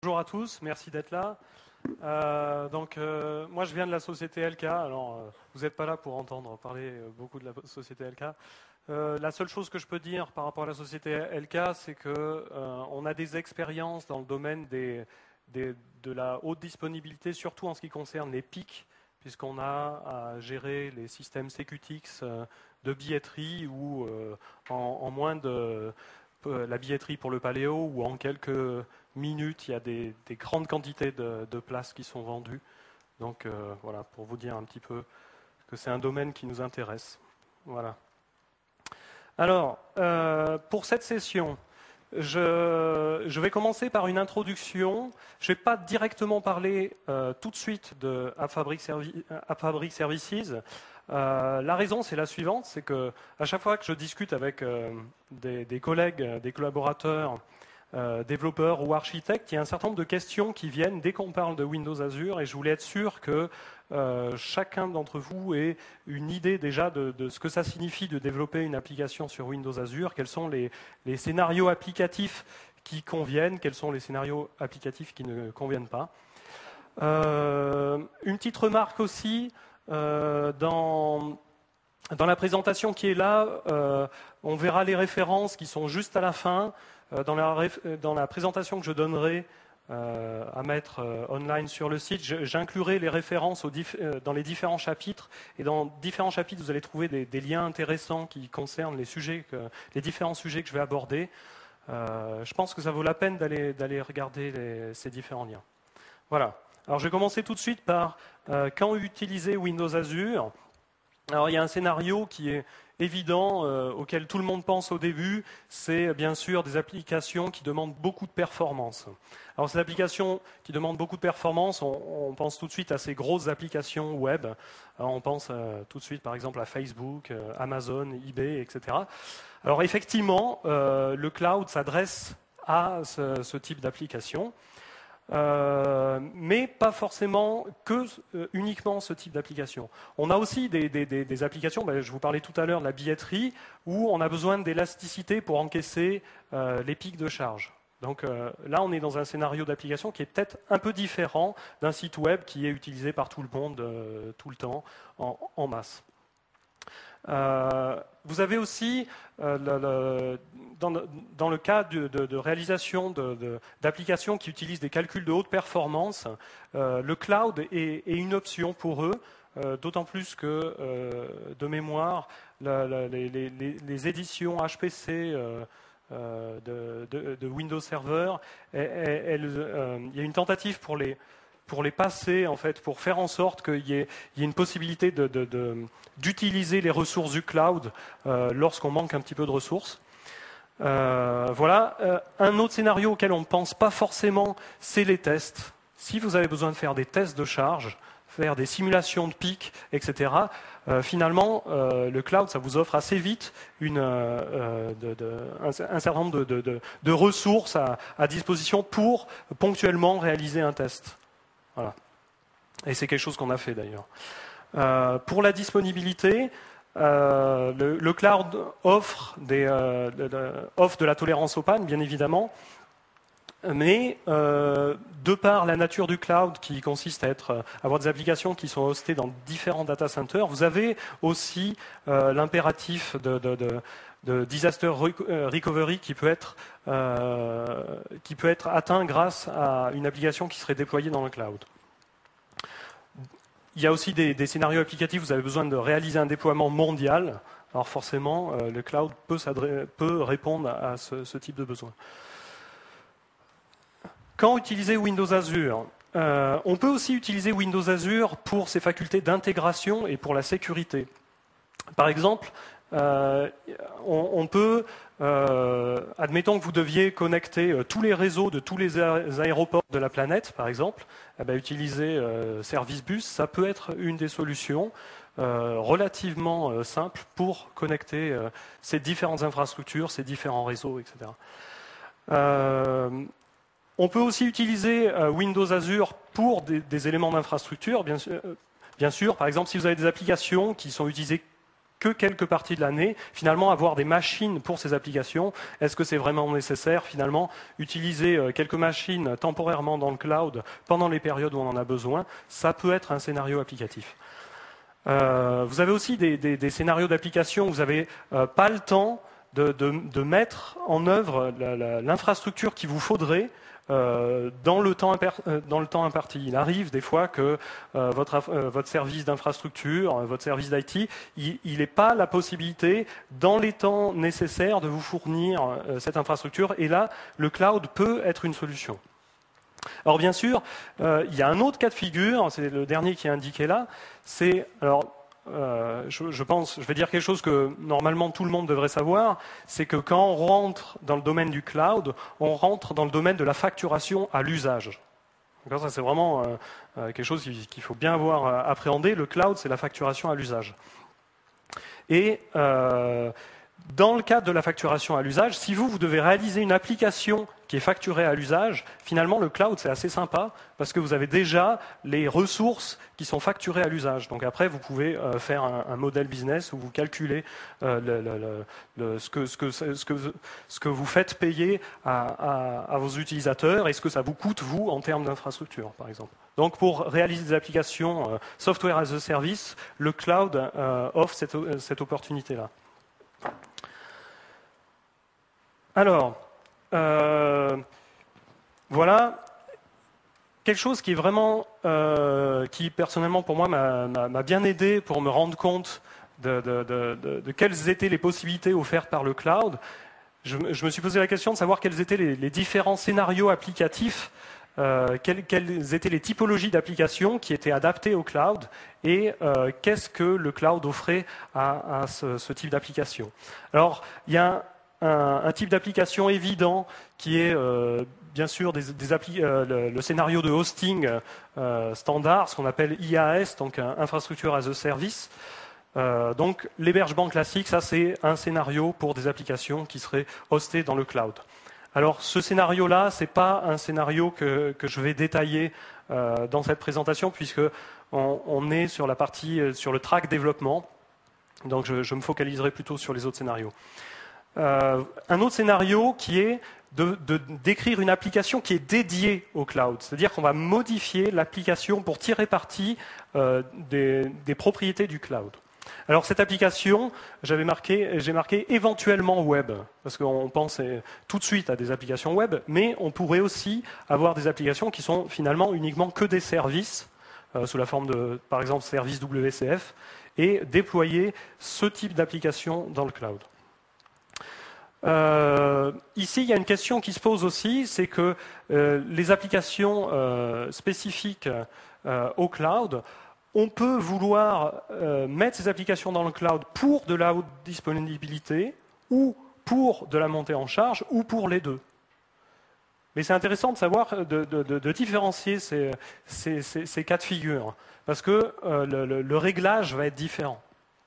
Bonjour à tous, merci d'être là. Moi je viens de la société LK, alors vous n'êtes pas là pour entendre parler beaucoup de la société LK. La seule chose que je peux dire par rapport à la société LK, c'est qu'on a des expériences dans le domaine de la haute disponibilité, surtout en ce qui concerne les pics, puisqu'on a à gérer les systèmes CQTX de billetterie où en moins de la billetterie pour le paléo, où en quelques minutes, il y a des grandes quantités de places qui sont vendues. Donc voilà, pour vous dire un petit peu que c'est un domaine qui nous intéresse. Voilà. Alors, pour cette session, je vais commencer par une introduction. Je ne vais pas directement parler tout de suite de AppFabric Services. La raison, c'est la suivante, c'est que à chaque fois que je discute avec des collègues, des collaborateurs, développeurs ou architectes, il y a un certain nombre de questions qui viennent dès qu'on parle de Windows Azure, et je voulais être sûr que chacun d'entre vous ait une idée déjà de ce que ça signifie de développer une application sur Windows Azure, quels sont les scénarios applicatifs qui conviennent, quels sont les scénarios applicatifs qui ne conviennent pas. Une petite remarque aussi, dans la présentation qui est là, on verra les références qui sont juste à la fin. Dans la présentation que je donnerai à mettre online sur le site, j'inclurai les références dans les différents chapitres. Et dans différents chapitres, vous allez trouver des liens intéressants qui concernent les différents sujets que je vais aborder. Je pense que ça vaut la peine d'aller regarder ces différents liens. Voilà. Alors je vais commencer tout de suite par quand utiliser Windows Azure. Alors il y a un scénario qui est évident, auquel tout le monde pense au début, c'est bien sûr des applications qui demandent beaucoup de performance. Alors ces applications qui demandent beaucoup de performance, on pense tout de suite à ces grosses applications web. Alors, on pense tout de suite par exemple à Facebook, Amazon, eBay, etc. Alors effectivement, le cloud s'adresse à ce type d'application. Mais pas forcément uniquement ce type d'application. On a aussi des applications, je vous parlais tout à l'heure de la billetterie, où on a besoin d'élasticité pour encaisser les pics de charge. Donc là, on est dans un scénario d'application qui est peut-être un peu différent d'un site web qui est utilisé par tout le monde tout le temps, en masse. Vous avez aussi, dans le cas de réalisation d'applications qui utilisent des calculs de haute performance, le cloud est une option pour eux, d'autant plus que, de mémoire, les éditions HPC de Windows Server, il y a une tentative pour les passer, en fait, pour faire en sorte qu'il y ait une possibilité d'utiliser les ressources du cloud lorsqu'on manque un petit peu de ressources. Voilà. Un autre scénario auquel on ne pense pas forcément, c'est les tests. Si vous avez besoin de faire des tests de charge, faire des simulations de pics, etc., finalement, le cloud, ça vous offre assez vite un certain nombre de ressources à disposition pour ponctuellement réaliser un test. Voilà. Et c'est quelque chose qu'on a fait d'ailleurs. Pour la disponibilité, le cloud offre de la tolérance aux pannes, bien évidemment, mais de par la nature du cloud qui consiste à avoir des applications qui sont hostées dans différents data centers, vous avez aussi l'impératif de disaster recovery qui peut être atteint grâce à une application qui serait déployée dans le cloud. Il y a aussi des scénarios applicatifs, vous avez besoin de réaliser un déploiement mondial. Alors forcément, le cloud peut répondre à ce type de besoin. Quand utiliser Windows Azure ? On peut aussi utiliser Windows Azure pour ses facultés d'intégration et pour la sécurité. Par exemple, on peut, admettons que vous deviez connecter tous les réseaux de tous les aéroports de la planète, par exemple, utiliser Service Bus, ça peut être une des solutions relativement simples pour connecter ces différentes infrastructures, ces différents réseaux, etc. On peut aussi utiliser Windows Azure pour des éléments d'infrastructure, bien sûr. Par exemple, si vous avez des applications qui sont utilisées que quelques parties de l'année. Finalement, avoir des machines pour ces applications, est-ce que c'est vraiment nécessaire? Finalement, utiliser quelques machines temporairement dans le cloud pendant les périodes où on en a besoin, ça peut être un scénario applicatif. Vous avez aussi des scénarios d'application où vous n'avez pas le temps de mettre en œuvre l'infrastructure qu'il vous faudrait dans le temps imparti. Il arrive des fois que votre service d'infrastructure, votre service d'IT, il n'ait pas la possibilité, dans les temps nécessaires, de vous fournir cette infrastructure. Et là, le cloud peut être une solution. Alors bien sûr, il y a un autre cas de figure, c'est le dernier qui est indiqué là, c'est, alors je vais dire quelque chose que normalement tout le monde devrait savoir, c'est que quand on rentre dans le domaine du cloud, on rentre dans le domaine de la facturation à l'usage. Ça c'est vraiment quelque chose qu'il faut bien avoir appréhendé. Le cloud, c'est la facturation à l'usage. Et dans le cadre de la facturation à l'usage, si vous devez réaliser une application qui est facturée à l'usage, finalement le cloud c'est assez sympa parce que vous avez déjà les ressources qui sont facturées à l'usage. Donc après vous pouvez faire un modèle business où vous calculez ce que vous faites payer à vos utilisateurs et ce que ça vous coûte vous en termes d'infrastructure par exemple. Donc pour réaliser des applications software as a service, le cloud offre cette opportunité-là. Alors, voilà quelque chose qui est vraiment, qui personnellement pour moi m'a bien aidé pour me rendre compte de quelles étaient les possibilités offertes par le cloud. Je me suis posé la question de savoir quels étaient les différents scénarios applicatifs, quelles étaient les typologies d'applications qui étaient adaptées au cloud et qu'est-ce que le cloud offrait à ce type d'application. Alors, il y a un type d'application évident qui est bien sûr le scénario de hosting standard, ce qu'on appelle IaaS, donc Infrastructure as a Service. Donc l'hébergement classique, ça c'est un scénario pour des applications qui seraient hostées dans le cloud. Alors ce scénario-là, ce n'est pas un scénario que je vais détailler dans cette présentation puisque on est sur la partie, sur le track développement. Donc je me focaliserai plutôt sur les autres scénarios. Un autre scénario qui est d'écrire une application qui est dédiée au cloud. C'est-à-dire qu'on va modifier l'application pour tirer parti des propriétés du cloud. Alors cette application, j'ai marqué éventuellement web, parce qu'on pense tout de suite à des applications web, mais on pourrait aussi avoir des applications qui sont finalement uniquement que des services, sous la forme de, par exemple, services WCF, et déployer ce type d'application dans le cloud. Ici, il y a une question qui se pose aussi, c'est que les applications spécifiques au cloud, on peut vouloir mettre ces applications dans le cloud pour de la haute disponibilité ou pour de la montée en charge ou pour les deux. Mais c'est intéressant de savoir, de différencier ces cas de figure, parce que le réglage va être différent.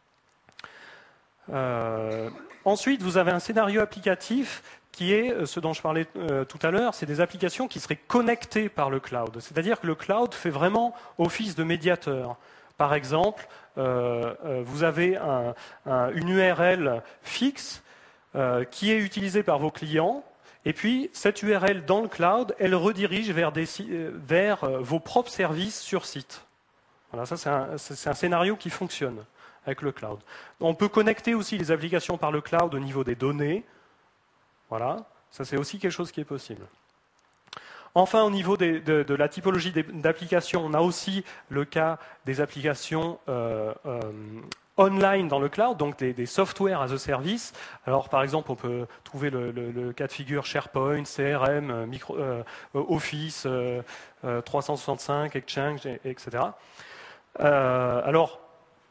Ensuite, vous avez un scénario applicatif qui est ce dont je parlais tout à l'heure, c'est des applications qui seraient connectées par le cloud. C'est-à-dire que le cloud fait vraiment office de médiateur. Par exemple, vous avez une URL fixe qui est utilisée par vos clients, et puis cette URL dans le cloud, elle redirige vers vos propres services sur site. Voilà, ça c'est un scénario qui fonctionne avec le cloud. On peut connecter aussi les applications par le cloud au niveau des données. Voilà, ça c'est aussi quelque chose qui est possible. Enfin, au niveau de la typologie d'applications, on a aussi le cas des applications online dans le cloud, donc des software as a service. Alors, par exemple, on peut trouver le cas de figure SharePoint, CRM, Office, 365, Exchange, etc. Alors,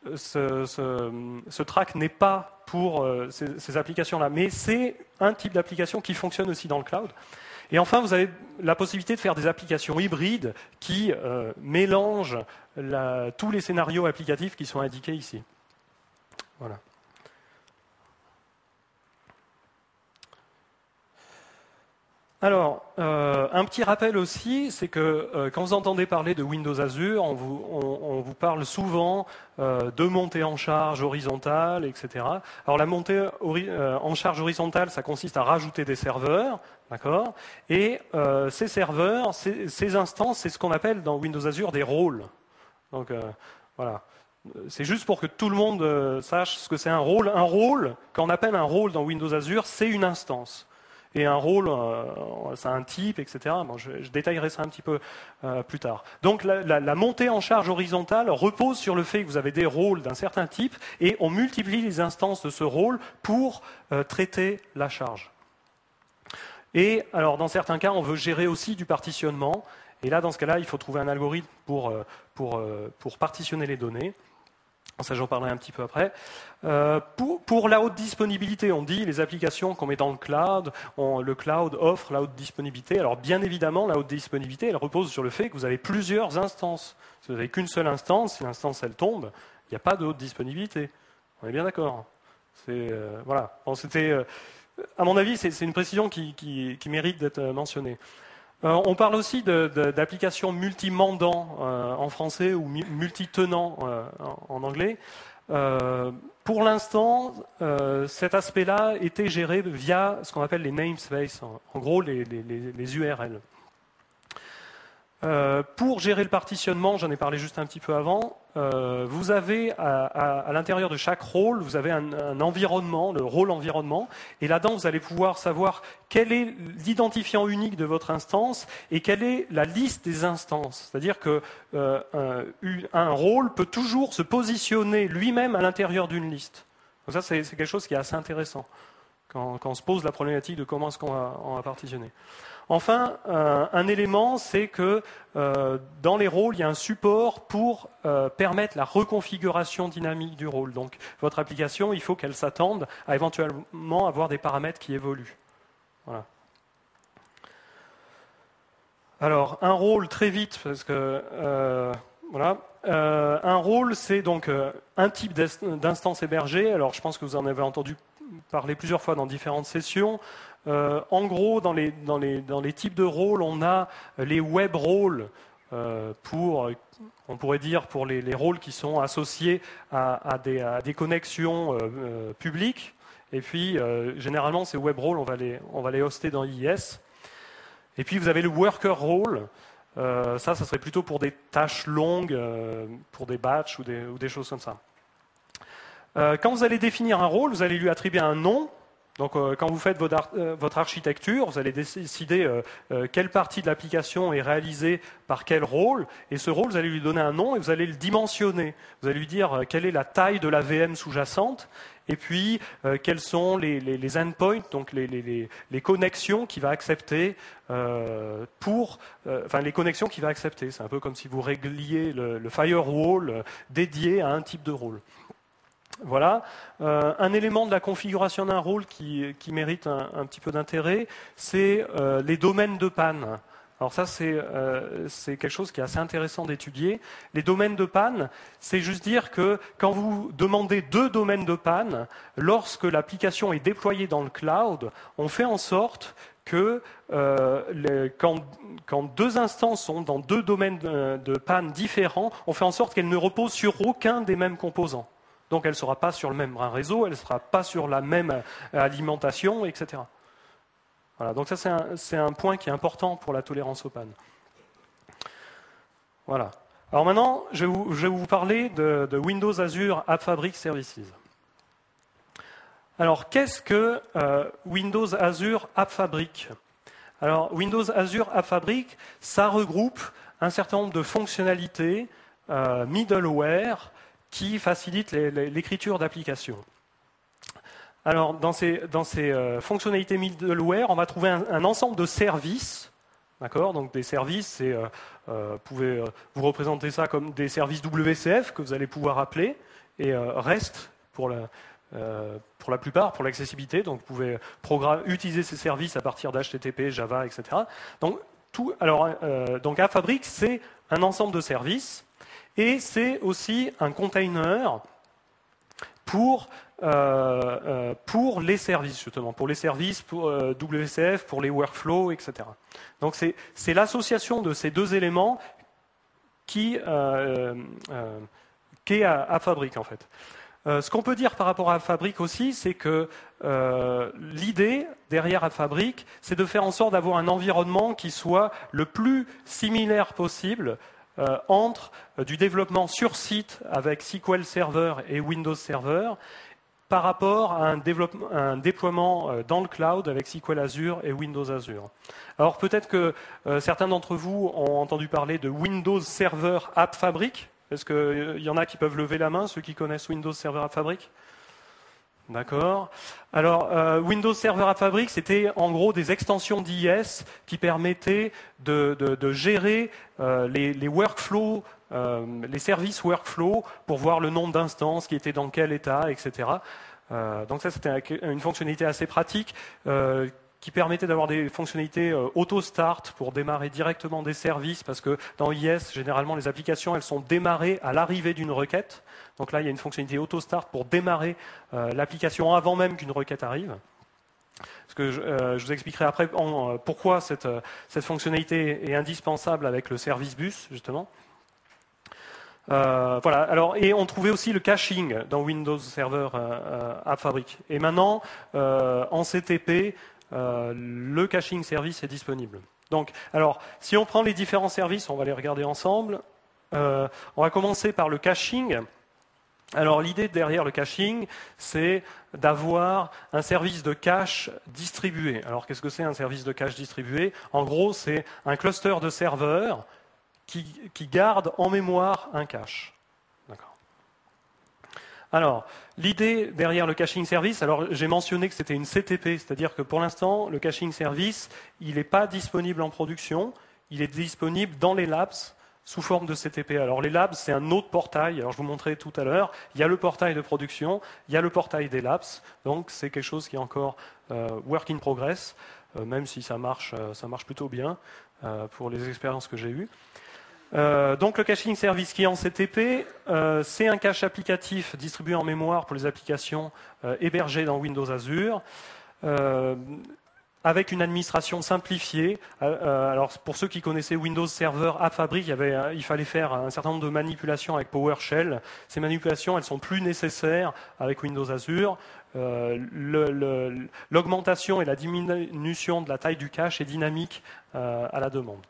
ce track n'est pas pour ces applications-là, mais c'est un type d'application qui fonctionne aussi dans le cloud. Et enfin, vous avez la possibilité de faire des applications hybrides qui mélangent tous les scénarios applicatifs qui sont indiqués ici. Voilà. Alors, un petit rappel aussi, c'est que quand vous entendez parler de Windows Azure, on vous parle souvent de montée en charge horizontale, etc. Alors la montée en charge horizontale, ça consiste à rajouter des serveurs, d'accord. Et ces serveurs, ces instances, c'est ce qu'on appelle dans Windows Azure des rôles. Donc voilà. C'est juste pour que tout le monde sache ce que c'est un rôle. Un rôle, quand on appelle un rôle dans Windows Azure, c'est une instance. Et un rôle, c'est un type, etc. Bon, je détaillerai ça un petit peu plus tard. Donc la montée en charge horizontale repose sur le fait que vous avez des rôles d'un certain type et on multiplie les instances de ce rôle pour traiter la charge. Et alors dans certains cas, on veut gérer aussi du partitionnement. Et là, dans ce cas-là, il faut trouver un algorithme pour partitionner les données. Ça, j'en parlerai un petit peu après. Pour la haute disponibilité, on dit les applications qu'on met dans le cloud offre la haute disponibilité. Alors, bien évidemment, la haute disponibilité, elle repose sur le fait que vous avez plusieurs instances. Si vous n'avez qu'une seule instance, si l'instance, elle tombe, il n'y a pas de haute disponibilité. On est bien d'accord. Voilà. Bon, à mon avis, c'est une précision qui mérite d'être mentionnée. On parle aussi d'applications multi-mandants en français ou multi-tenants en anglais. Pour l'instant, cet aspect-là était géré via ce qu'on appelle les namespaces, en gros les URL. Pour gérer le partitionnement, j'en ai parlé juste un petit peu avant, vous avez à l'intérieur de chaque rôle, vous avez un environnement, le rôle environnement, et là-dedans vous allez pouvoir savoir quel est l'identifiant unique de votre instance et quelle est la liste des instances. C'est-à-dire que un rôle peut toujours se positionner lui-même à l'intérieur d'une liste. Donc ça, c'est quelque chose qui est assez intéressant quand on se pose la problématique de comment est-ce qu'on va partitionner. Enfin, un élément, c'est que dans les rôles, il y a un support pour permettre la reconfiguration dynamique du rôle. Donc, votre application, il faut qu'elle s'attende à éventuellement avoir des paramètres qui évoluent. Voilà. Alors, un rôle très vite, parce que voilà. Un rôle, c'est donc un type d'instance hébergée. Alors, je pense que vous en avez entendu parler plusieurs fois dans différentes sessions. En gros, dans les types de rôles, on a les web rôles on pourrait dire pour les rôles qui sont associés à des connexions publiques. Et puis, généralement, ces web rôles, on va les hoster dans IIS. Et puis, vous avez le worker role. Ça serait plutôt pour des tâches longues, pour des batchs ou des choses comme ça. Quand vous allez définir un rôle, vous allez lui attribuer un nom. Donc, quand vous faites votre architecture, vous allez décider quelle partie de l'application est réalisée par quel rôle. Et ce rôle, vous allez lui donner un nom et vous allez le dimensionner. Vous allez lui dire quelle est la taille de la VM sous-jacente et puis quels sont les endpoints, donc les connexions qu'il va accepter les connexions qu'il va accepter. C'est un peu comme si vous régliez le firewall dédié à un type de rôle. Voilà. Un élément de la configuration d'un rôle qui mérite un petit peu d'intérêt, c'est les domaines de panne. Alors ça, c'est quelque chose qui est assez intéressant d'étudier. Les domaines de panne, c'est juste dire que quand vous demandez 2 domaines de panne, lorsque l'application est déployée dans le cloud, on fait en sorte que quand 2 instances sont dans 2 domaines de panne différents, on fait en sorte qu'elles ne reposent sur aucun des mêmes composants. Donc elle ne sera pas sur le même réseau, elle ne sera pas sur la même alimentation, etc. Voilà, donc ça c'est un point qui est important pour la tolérance aux pannes. Voilà. Alors maintenant, je vais vous parler de Windows Azure App Fabric Services. Alors qu'est-ce que Windows Azure App Fabric ? Alors Windows Azure App Fabric, ça regroupe un certain nombre de fonctionnalités, middleware, qui facilite l'écriture d'applications. Alors, dans ces fonctionnalités middleware, on va trouver un ensemble de services. D'accord ? Donc, des services, vous pouvez vous représenter ça comme des services WCF que vous allez pouvoir appeler, et REST pour la plupart, pour l'accessibilité. Donc, vous pouvez utiliser ces services à partir d'HTTP, Java, etc. Donc, App Fabric, c'est un ensemble de services. Et c'est aussi un container pour pour les services, justement, pour les services, pour WCF, pour les workflows, etc. Donc c'est l'association de ces deux éléments qui est à Fabric, en fait. Ce qu'on peut dire par rapport à Fabric aussi, c'est que l'idée derrière Fabric, c'est de faire en sorte d'avoir un environnement qui soit le plus similaire possible entre du développement sur site avec SQL Server et Windows Server par rapport à un déploiement dans le cloud avec SQL Azure et Windows Azure. Alors peut-être que certains d'entre vous ont entendu parler de Windows Server App Fabric. Est-ce qu'il y en a qui peuvent lever la main, ceux qui connaissent Windows Server App Fabric? D'accord. Alors, Windows Server App Fabric, c'était en gros des extensions d'IS qui permettaient de gérer les workflows, les services workflow pour voir le nombre d'instances qui étaient dans quel état, etc. Donc ça, c'était une fonctionnalité assez pratique qui permettait d'avoir des fonctionnalités auto-start pour démarrer directement des services, parce que dans IS, généralement, les applications, elles sont démarrées à l'arrivée d'une requête. Donc là, il y a une fonctionnalité auto-start pour démarrer l'application avant même qu'une requête arrive. Parce que je vous expliquerai après pourquoi cette fonctionnalité est indispensable avec le service bus, justement. Voilà. Alors, et on trouvait aussi le caching dans Windows Server App Fabric. Et maintenant, en CTP, le caching service est disponible. Donc, alors, si on prend les différents services, on va les regarder ensemble. On va commencer par le caching. Alors, l'idée derrière le caching, c'est d'avoir un service de cache distribué. Alors, qu'est-ce que c'est un service de cache distribué? En gros, c'est un cluster de serveurs qui garde en mémoire un cache. D'accord. Alors, l'idée derrière le caching service, alors j'ai mentionné que c'était une CTP, c'est-à-dire que pour l'instant, le caching service, il n'est pas disponible en production, il est disponible dans les labs sous forme de CTP. Alors les labs, c'est un autre portail, alors je vous montrerai tout à l'heure, il y a le portail de production, il y a le portail des labs, donc c'est quelque chose qui est encore work in progress, même si ça marche plutôt bien pour les expériences que j'ai eues. Donc le caching service qui est en CTP, c'est un cache applicatif distribué en mémoire pour les applications hébergées dans Windows Azure, avec une administration simplifiée. Alors pour ceux qui connaissaient Windows Server App Fabric, il fallait faire un certain nombre de manipulations avec PowerShell. Ces manipulations, elles sont plus nécessaires avec Windows Azure. L'augmentation et la diminution de la taille du cache est dynamique à la demande.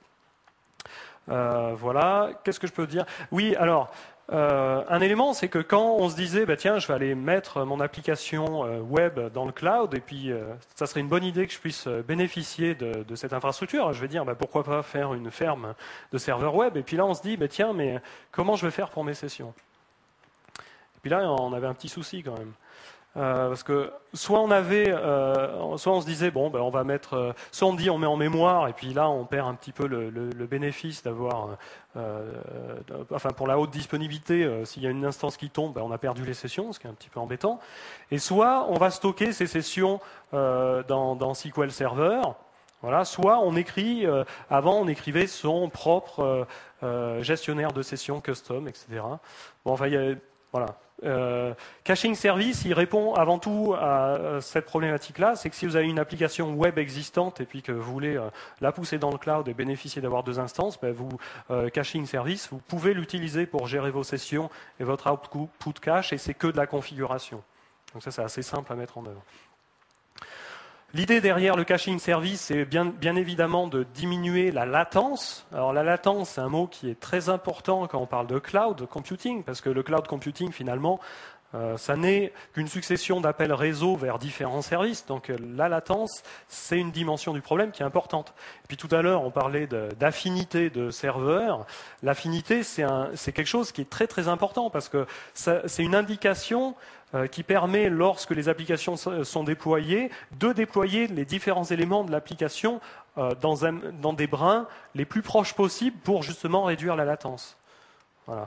Voilà, qu'est-ce que je peux dire? Oui, alors, un élément, c'est que quand on se disait, bah, tiens, je vais aller mettre mon application web dans le cloud, et puis ça serait une bonne idée que je puisse bénéficier de cette infrastructure, je vais dire, bah, pourquoi pas faire une ferme de serveurs web? Et puis là, on se dit, bah, tiens, mais comment je vais faire pour mes sessions? Et puis là, on avait un petit souci quand même. Parce que soit on se disait bon ben on va mettre, soit on dit on met en mémoire et puis là on perd un petit peu le bénéfice d'avoir, enfin pour la haute disponibilité, s'il y a une instance qui tombe, ben on a perdu les sessions, ce qui est un petit peu embêtant. Et soit on va stocker ces sessions dans SQL Server. Voilà, soit on écrit, avant on écrivait son propre gestionnaire de sessions custom, etc. Bon enfin voilà. Caching service, il répond avant tout à cette problématique-là, c'est que si vous avez une application web existante et puis que vous voulez la pousser dans le cloud et bénéficier d'avoir deux instances, ben caching service, vous pouvez l'utiliser pour gérer vos sessions et votre output cache, et c'est que de la configuration. Donc ça, c'est assez simple à mettre en œuvre. L'idée derrière le caching service, c'est bien évidemment de diminuer la latence. Alors la latence, c'est un mot qui est très important quand on parle de cloud computing, parce que le cloud computing, finalement, ça n'est qu'une succession d'appels réseau vers différents services. Donc la latence, c'est une dimension du problème qui est importante. Et puis tout à l'heure, on parlait d'affinité de serveurs. L'affinité, c'est quelque chose qui est très très important, parce que c'est une indication qui permet, lorsque les applications sont déployées, de déployer les différents éléments de l'application dans des brins les plus proches possibles pour justement réduire la latence. Voilà.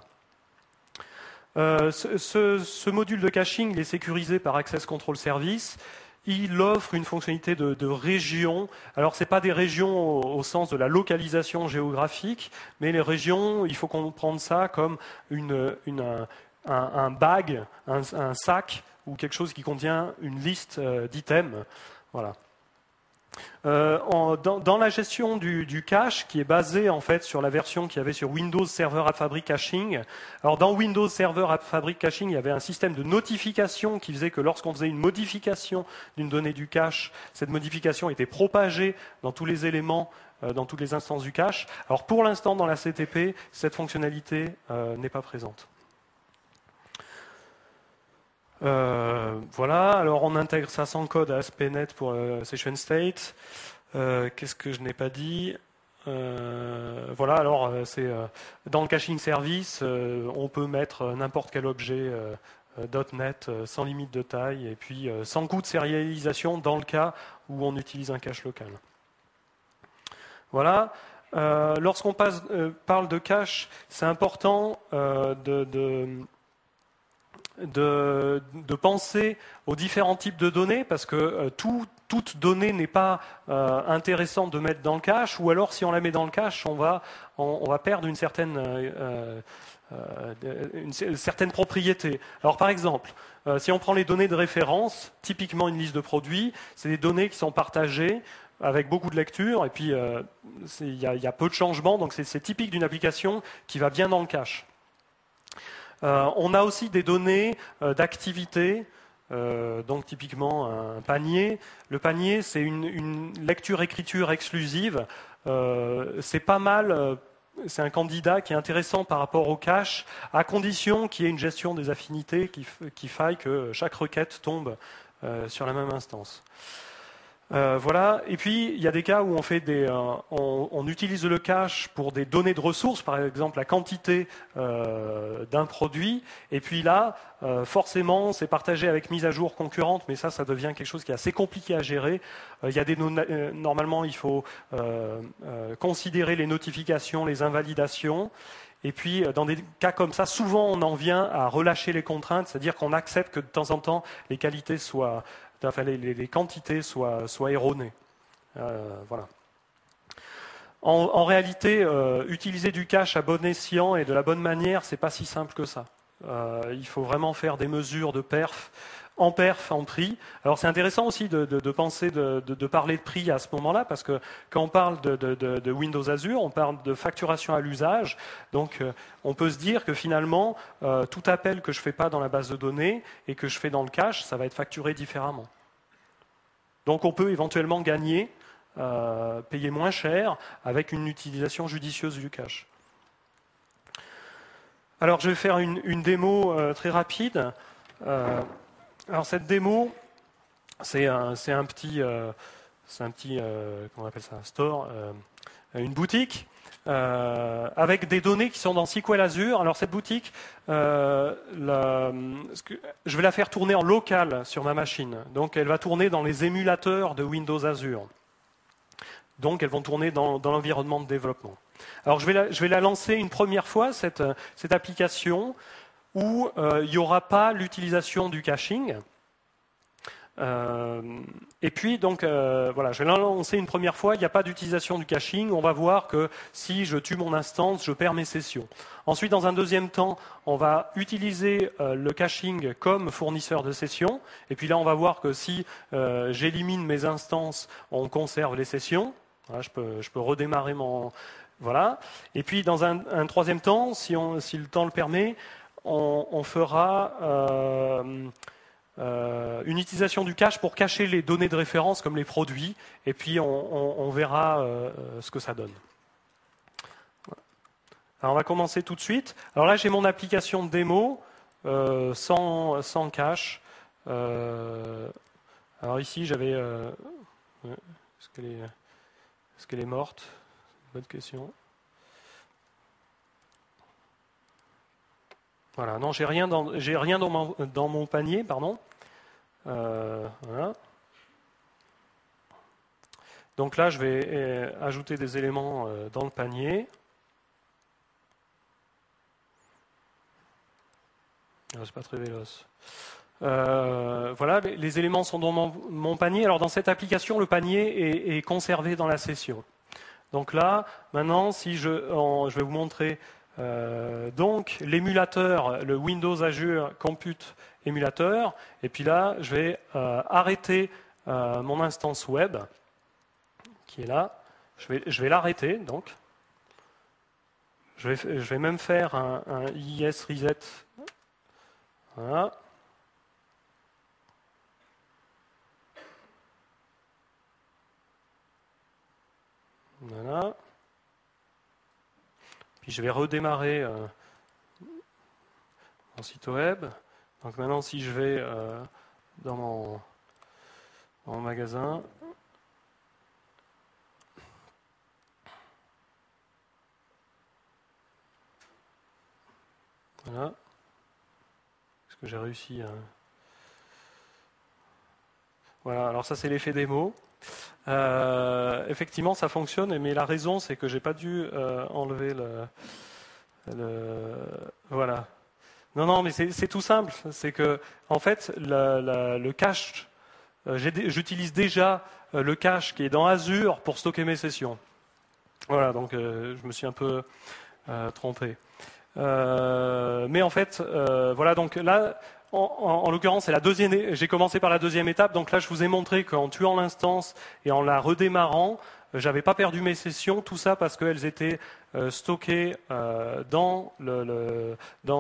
Ce module de caching, il est sécurisé par Access Control Service. Il offre une fonctionnalité de région. Alors, ce n'est pas des régions au sens de la localisation géographique, mais les régions, il faut comprendre ça comme un bag, un sac ou quelque chose qui contient une liste d'items. Voilà. Dans la gestion du cache, qui est basée en fait sur la version qu'il y avait sur Windows Server App Fabric Caching. Alors dans Windows Server App Fabric Caching, il y avait un système de notification qui faisait que lorsqu'on faisait une modification d'une donnée du cache, cette modification était propagée dans tous les éléments, dans toutes les instances du cache. Alors pour l'instant, dans la CTP, cette fonctionnalité n'est pas présente. Voilà, alors on intègre ça sans code à ASP.NET pour Session State. Qu'est-ce que je n'ai pas dit? Voilà, alors c'est dans le caching service, on peut mettre n'importe quel objet .NET sans limite de taille et puis sans coût de sérialisation dans le cas où on utilise un cache local. Voilà. Lorsqu'on parle de cache, c'est important de penser aux différents types de données parce que toute donnée n'est pas intéressante de mettre dans le cache, ou alors si on la met dans le cache, on va perdre une certaine propriété. Alors par exemple, si on prend les données de référence, typiquement une liste de produits, c'est des données qui sont partagées avec beaucoup de lecture, et puis il y a peu de changements, donc c'est typique d'une application qui va bien dans le cache. On a aussi des données d'activité, donc typiquement un panier. Le panier, c'est une lecture-écriture exclusive. C'est pas mal, c'est un candidat qui est intéressant par rapport au cache, à condition qu'il y ait une gestion des affinités, qu'il faille que chaque requête tombe sur la même instance. Voilà. Et puis il y a des cas où on utilise le cache pour des données de ressources, par exemple la quantité d'un produit. Et puis là, forcément, c'est partagé avec mise à jour concurrente, mais ça devient quelque chose qui est assez compliqué à gérer. Il y a normalement, il faut considérer les notifications, les invalidations. Et puis, dans des cas comme ça, souvent on en vient à relâcher les contraintes, c'est-à-dire qu'on accepte que de temps en temps les quantités soient erronées. Voilà. En réalité, utiliser du cache à bon escient et de la bonne manière, c'est pas si simple que ça. Il faut vraiment faire des mesures de perf, en prix. Alors c'est intéressant aussi de penser, de parler de prix à ce moment-là, parce que quand on parle de Windows Azure, on parle de facturation à l'usage. Donc on peut se dire que finalement, tout appel que je ne fais pas dans la base de données et que je fais dans le cache, ça va être facturé différemment. Donc on peut éventuellement gagner, payer moins cher avec une utilisation judicieuse du cache. Alors je vais faire une démo très rapide. Alors cette démo, c'est un petit comment on appelle ça, un store, une boutique avec des données qui sont dans SQL Azure. Alors cette boutique, je vais la faire tourner en local sur ma machine. Donc elle va tourner dans les émulateurs de Windows Azure. Donc elles vont tourner dans l'environnement de développement. Alors je vais la lancer une première fois, cette application, où il n'y aura pas l'utilisation du caching. Et puis, donc, voilà, je vais la lancer une première fois, il n'y a pas d'utilisation du caching. On va voir que si je tue mon instance, je perds mes sessions. Ensuite, dans un deuxième temps, on va utiliser le caching comme fournisseur de sessions. Et puis là, on va voir que si j'élimine mes instances, on conserve les sessions. Voilà, je peux redémarrer mon... Voilà. Et puis, dans un troisième temps, si le temps le permet, on fera une utilisation du cache pour cacher les données de référence comme les produits, et puis on verra ce que ça donne. Alors on va commencer tout de suite. Alors là j'ai mon application de démo sans cache. Alors ici j'avais... est-ce qu'elle est morte? Bonne question. Voilà, non, j'ai rien dans mon panier, pardon. Voilà. Donc là, je vais ajouter des éléments dans le panier. C'est pas très véloce. Voilà, les éléments sont dans mon panier. Alors dans cette application, le panier est conservé dans la session. Donc là, maintenant, si je vais vous montrer donc l'émulateur, le Windows Azure Compute émulateur, et puis là je vais arrêter mon instance web qui est là. Je vais l'arrêter donc. Je vais même faire un IIS reset. Voilà. Voilà. Puis je vais redémarrer mon site web. Donc maintenant, si je vais dans mon magasin, voilà. Est-ce que j'ai réussi à... Voilà, alors ça c'est l'effet démo. Effectivement, ça fonctionne, mais la raison, c'est que j'ai pas dû enlever voilà. Non, mais c'est tout simple. C'est que, en fait, le cache, j'utilise déjà le cache qui est dans Azure pour stocker mes sessions. Voilà, donc je me suis un peu trompé. Mais en fait, voilà, donc là, en l'occurrence, c'est la deuxième. J'ai commencé par la deuxième étape. Donc là, je vous ai montré qu'en tuant l'instance et en la redémarrant, j'avais pas perdu mes sessions. Tout ça parce qu'elles étaient stockées dans le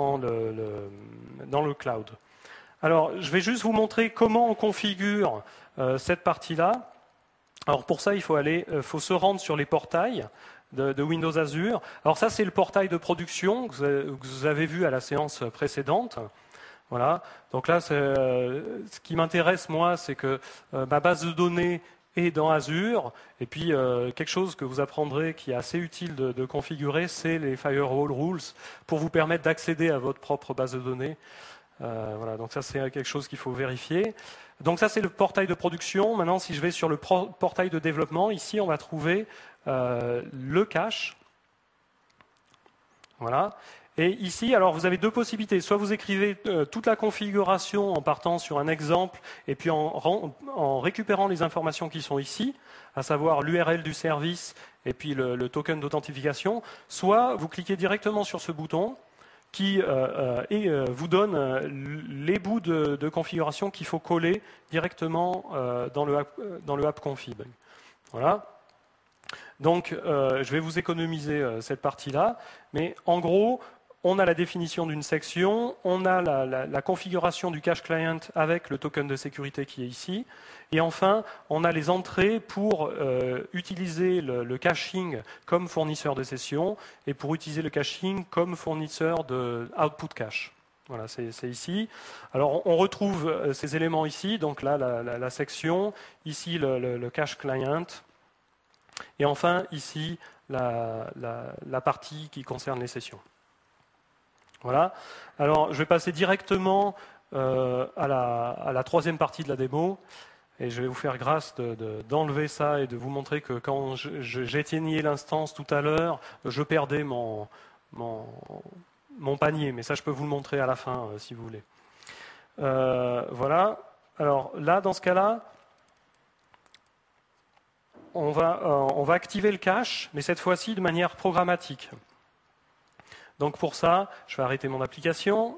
cloud. Alors, je vais juste vous montrer comment on configure cette partie-là. Alors pour ça, il faut se rendre sur les portails de Windows Azure. Alors ça, c'est le portail de production que vous avez vu à la séance précédente. Voilà. Donc là, ce qui m'intéresse, moi, c'est que ma base de données est dans Azure. Et puis, quelque chose que vous apprendrez qui est assez utile de configurer, c'est les Firewall Rules pour vous permettre d'accéder à votre propre base de données. Voilà, donc ça, c'est quelque chose qu'il faut vérifier. Donc ça, c'est le portail de production. Maintenant, si je vais sur le portail de développement, ici, on va trouver le cache. Voilà. Et ici, alors vous avez deux possibilités. Soit vous écrivez toute la configuration en partant sur un exemple et puis en récupérant les informations qui sont ici, à savoir l'URL du service et puis le token d'authentification. Soit vous cliquez directement sur ce bouton qui vous donne les bouts de configuration qu'il faut coller directement dans le app-config. Voilà. Donc, je vais vous économiser cette partie-là, mais en gros, on a la définition d'une section, on a la configuration du cache client avec le token de sécurité qui est ici, et enfin, on a les entrées pour utiliser le caching comme fournisseur de session et pour utiliser le caching comme fournisseur de output cache. Voilà, c'est ici. Alors, on retrouve ces éléments ici, donc là, la section, ici, le cache client, et enfin, ici, la partie qui concerne les sessions. Voilà. Alors, je vais passer directement à la troisième partie de la démo. Et je vais vous faire grâce d'enlever ça et de vous montrer que quand j'éteignais l'instance tout à l'heure, je perdais mon panier. Mais ça, je peux vous le montrer à la fin, si vous voulez. Voilà. Alors là, dans ce cas-là, on va activer le cache, mais cette fois-ci de manière programmatique. Donc pour ça, je vais arrêter mon application.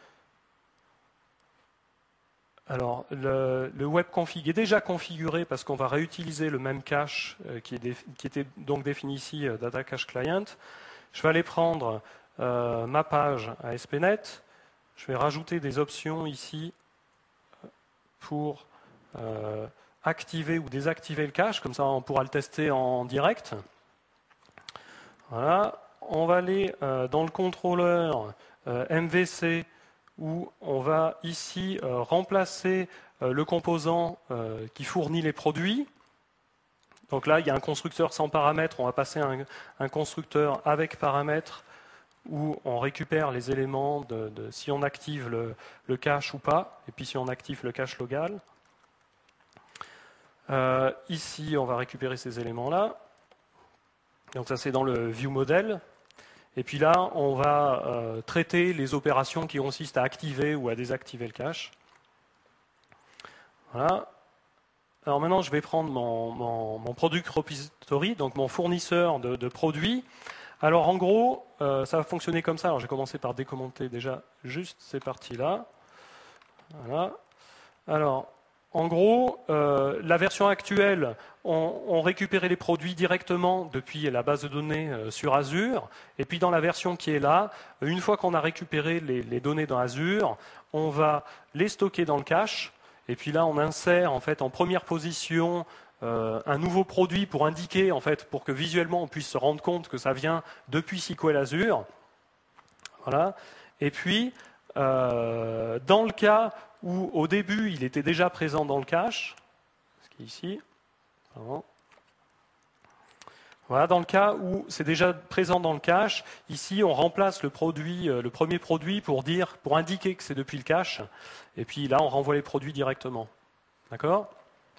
Alors, le web config est déjà configuré parce qu'on va réutiliser le même cache qui était donc défini ici, Data Cache Client. Je vais aller prendre ma page ASP.NET. Je vais rajouter des options ici pour activer ou désactiver le cache. Comme ça, on pourra le tester en direct. Voilà. On va aller dans le contrôleur MVC où on va ici remplacer le composant qui fournit les produits. Donc là, il y a un constructeur sans paramètres, on va passer un constructeur avec paramètres où on récupère les éléments de si on active le cache ou pas, et puis si on active le cache local. Ici, on va récupérer ces éléments-là. Donc ça, c'est dans le view model. Et puis là, on va traiter les opérations qui consistent à activer ou à désactiver le cache. Voilà. Alors maintenant, je vais prendre mon product repository, donc mon fournisseur de produits. Alors en gros, ça va fonctionner comme ça. Alors j'ai commencé par décommenter déjà juste ces parties-là. Voilà. Alors, en gros, la version actuelle, on récupérait les produits directement depuis la base de données sur Azure. Et puis dans la version qui est là, une fois qu'on a récupéré les données dans Azure, on va les stocker dans le cache. Et puis là, on insère en fait en première position un nouveau produit pour indiquer, en fait, pour que visuellement on puisse se rendre compte que ça vient depuis SQL Azure. Voilà. Et puis, dans le cas où au début il était déjà présent dans le cache, ce qui est ici, pardon. Voilà, dans le cas où c'est déjà présent dans le cache, ici on remplace le produit, le premier produit pour indiquer que c'est depuis le cache, et puis là on renvoie les produits directement. D'accord ?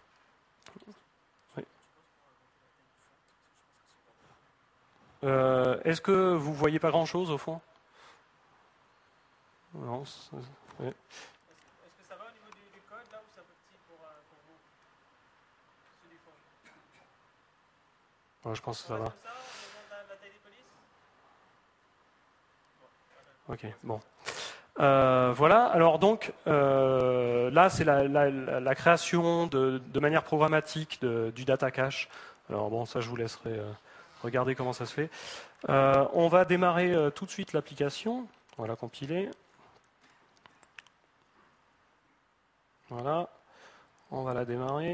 Oui. Est-ce que vous voyez pas grand-chose au fond ? Non. Oui. Est-ce que ça va au niveau du code là ou c'est un peu petit pour vous? Ceux du fond. Ouais, je pense que ça va. Comme ça, on demande la taille des polices. Ok, bon. Voilà, alors donc là c'est la création de manière programmatique du data cache. Alors bon, ça je vous laisserai regarder comment ça se fait. On va démarrer tout de suite l'application. On va la compiler. Voilà, on va la démarrer.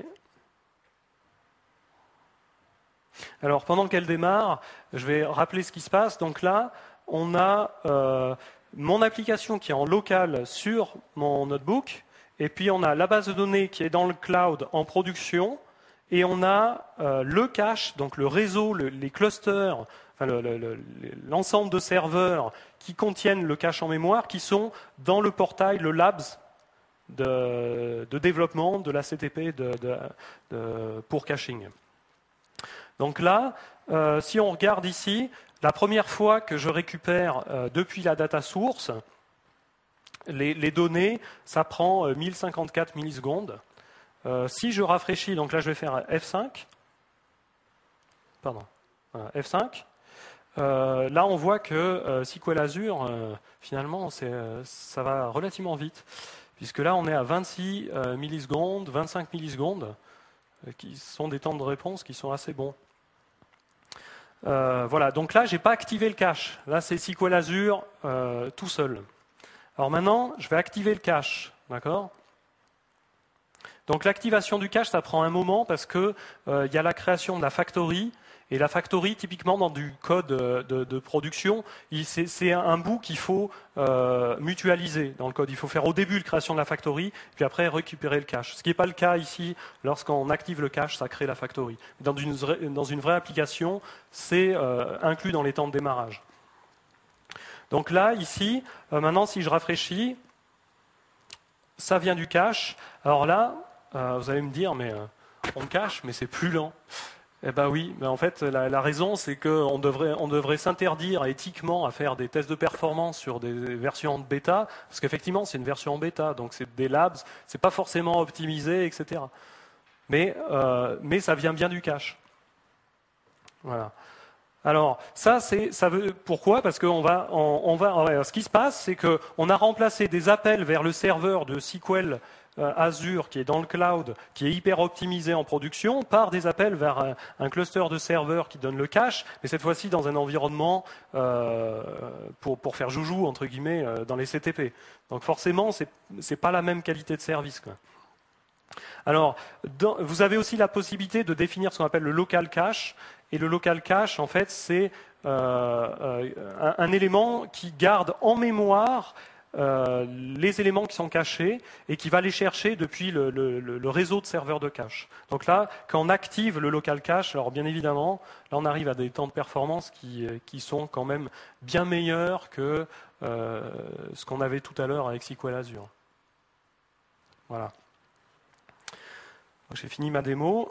Alors pendant qu'elle démarre, je vais rappeler ce qui se passe. Donc là, on a mon application qui est en local sur mon notebook, et puis on a la base de données qui est dans le cloud en production, et on a le cache, donc le réseau, les clusters, enfin l'ensemble de serveurs qui contiennent le cache en mémoire, qui sont dans le portail, le labs de développement de la CTP pour caching. Donc là, si on regarde ici, la première fois que je récupère depuis la data source, les données, ça prend 1054 millisecondes. Si je rafraîchis, donc là je vais faire F5, pardon, F5, là on voit que SQL Azure, finalement, ça va relativement vite, puisque là on est à 26 millisecondes, 25 millisecondes, qui sont des temps de réponse qui sont assez bons. Voilà, donc là, je n'ai pas activé le cache. Là, c'est SQL Azure tout seul. Alors maintenant, je vais activer le cache. D'accord ? Donc l'activation du cache, ça prend un moment parce que y a la création de la factory. Et la factory, typiquement dans du code de production, c'est un bout qu'il faut mutualiser dans le code. Il faut faire au début la création de la factory, puis après récupérer le cache. Ce qui n'est pas le cas ici. Lorsqu'on active le cache, ça crée la factory. Dans une vraie application, c'est inclus dans les temps de démarrage. Donc là, ici, maintenant, si je rafraîchis, ça vient du cache. Alors là, vous allez me dire, mais on cache, mais c'est plus lent. Eh bien oui, mais en fait, la raison, c'est qu'on devrait s'interdire éthiquement à faire des tests de performance sur des versions en bêta, parce qu'effectivement, c'est une version en bêta, donc c'est des labs, c'est pas forcément optimisé, etc. Mais ça vient bien du cache. Voilà. Alors, pourquoi ? Parce que ce qui se passe, c'est qu'on a remplacé des appels vers le serveur de SQL Azure qui est dans le cloud, qui est hyper optimisé en production, par des appels vers un cluster de serveurs qui donne le cache, mais cette fois-ci dans un environnement pour faire joujou, entre guillemets, dans les CTP. Donc forcément, c'est pas la même qualité de service, quoi. Alors, vous avez aussi la possibilité de définir ce qu'on appelle le local cache. Et le local cache, en fait, c'est un élément qui garde en mémoire les éléments qui sont cachés et qui va les chercher depuis le réseau de serveurs de cache. Donc là, quand on active le local cache, alors bien évidemment, là on arrive à des temps de performance qui sont quand même bien meilleurs que ce qu'on avait tout à l'heure avec SQL Azure. Voilà. J'ai fini ma démo.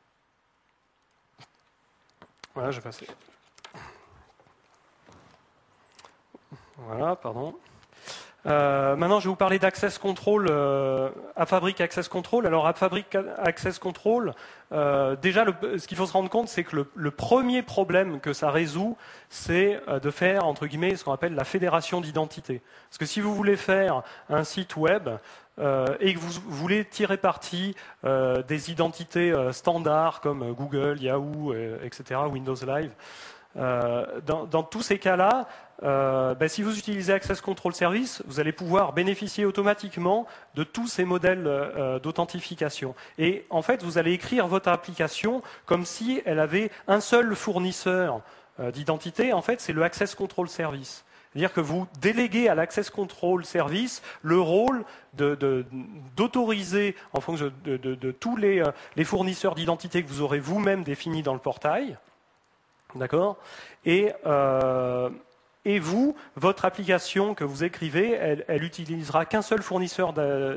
Voilà, je vais passer. Voilà, pardon. Maintenant, je vais vous parler d'Access Control, AppFabric Access Control. Alors, AppFabric Access Control, déjà, ce qu'il faut se rendre compte, c'est que le premier problème que ça résout, c'est de faire, entre guillemets, ce qu'on appelle la fédération d'identité. Parce que si vous voulez faire un site web et que vous voulez tirer parti des identités standards comme Google, Yahoo, etc., Windows Live, dans tous ces cas-là, si vous utilisez Access Control Service, vous allez pouvoir bénéficier automatiquement de tous ces modèles d'authentification. Et en fait, vous allez écrire votre application comme si elle avait un seul fournisseur d'identité. En fait, c'est le Access Control Service. C'est-à-dire que vous déléguez à l'Access Control Service le rôle d'autoriser, en fonction de tous les fournisseurs d'identité que vous aurez vous-même définis dans le portail. D'accord ? Et vous, votre application que vous écrivez, elle utilisera qu'un seul fournisseur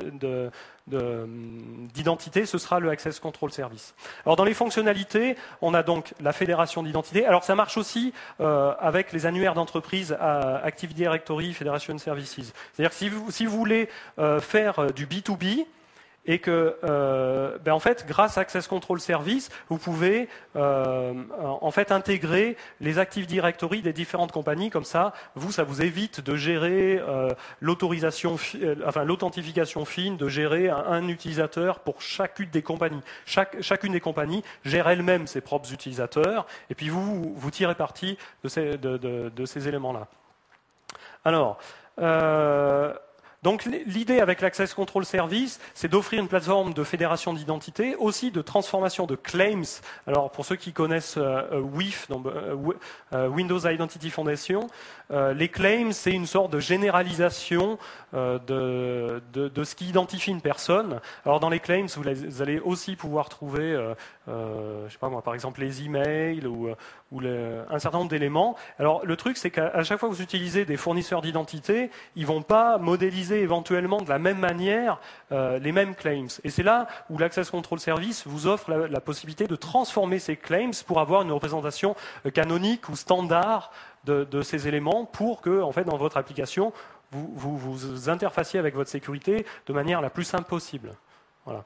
d'identité, ce sera le Access Control Service. Alors dans les fonctionnalités, on a donc la fédération d'identité. Alors ça marche aussi avec les annuaires d'entreprise Active Directory Federation Services. C'est-à-dire que si vous voulez faire du B2B, et que, en fait, grâce à Access Control Service, vous pouvez en fait intégrer les Active Directory des différentes compagnies. Comme ça vous évite de gérer l'authentification fine, de gérer un utilisateur pour chacune des compagnies. Chacune des compagnies gère elle-même ses propres utilisateurs, et puis vous tirez parti de ces éléments-là. Alors. Donc l'idée avec l'Access Control Service, c'est d'offrir une plateforme de fédération d'identité, aussi de transformation de claims. Alors pour ceux qui connaissent WIF, donc, Windows Identity Foundation, les claims, c'est une sorte de généralisation de ce qui identifie une personne. Alors dans les claims, vous allez aussi pouvoir trouver, je sais pas moi, par exemple les emails ou un certain nombre d'éléments. Alors le truc, c'est qu'à chaque fois que vous utilisez des fournisseurs d'identité, ils vont pas modéliser éventuellement de la même manière les mêmes claims. Et c'est là où l'Access Control Service vous offre la possibilité de transformer ces claims pour avoir une représentation canonique ou standard de ces éléments pour que, en fait, dans votre application, vous interfaciez avec votre sécurité de manière la plus simple possible. Voilà.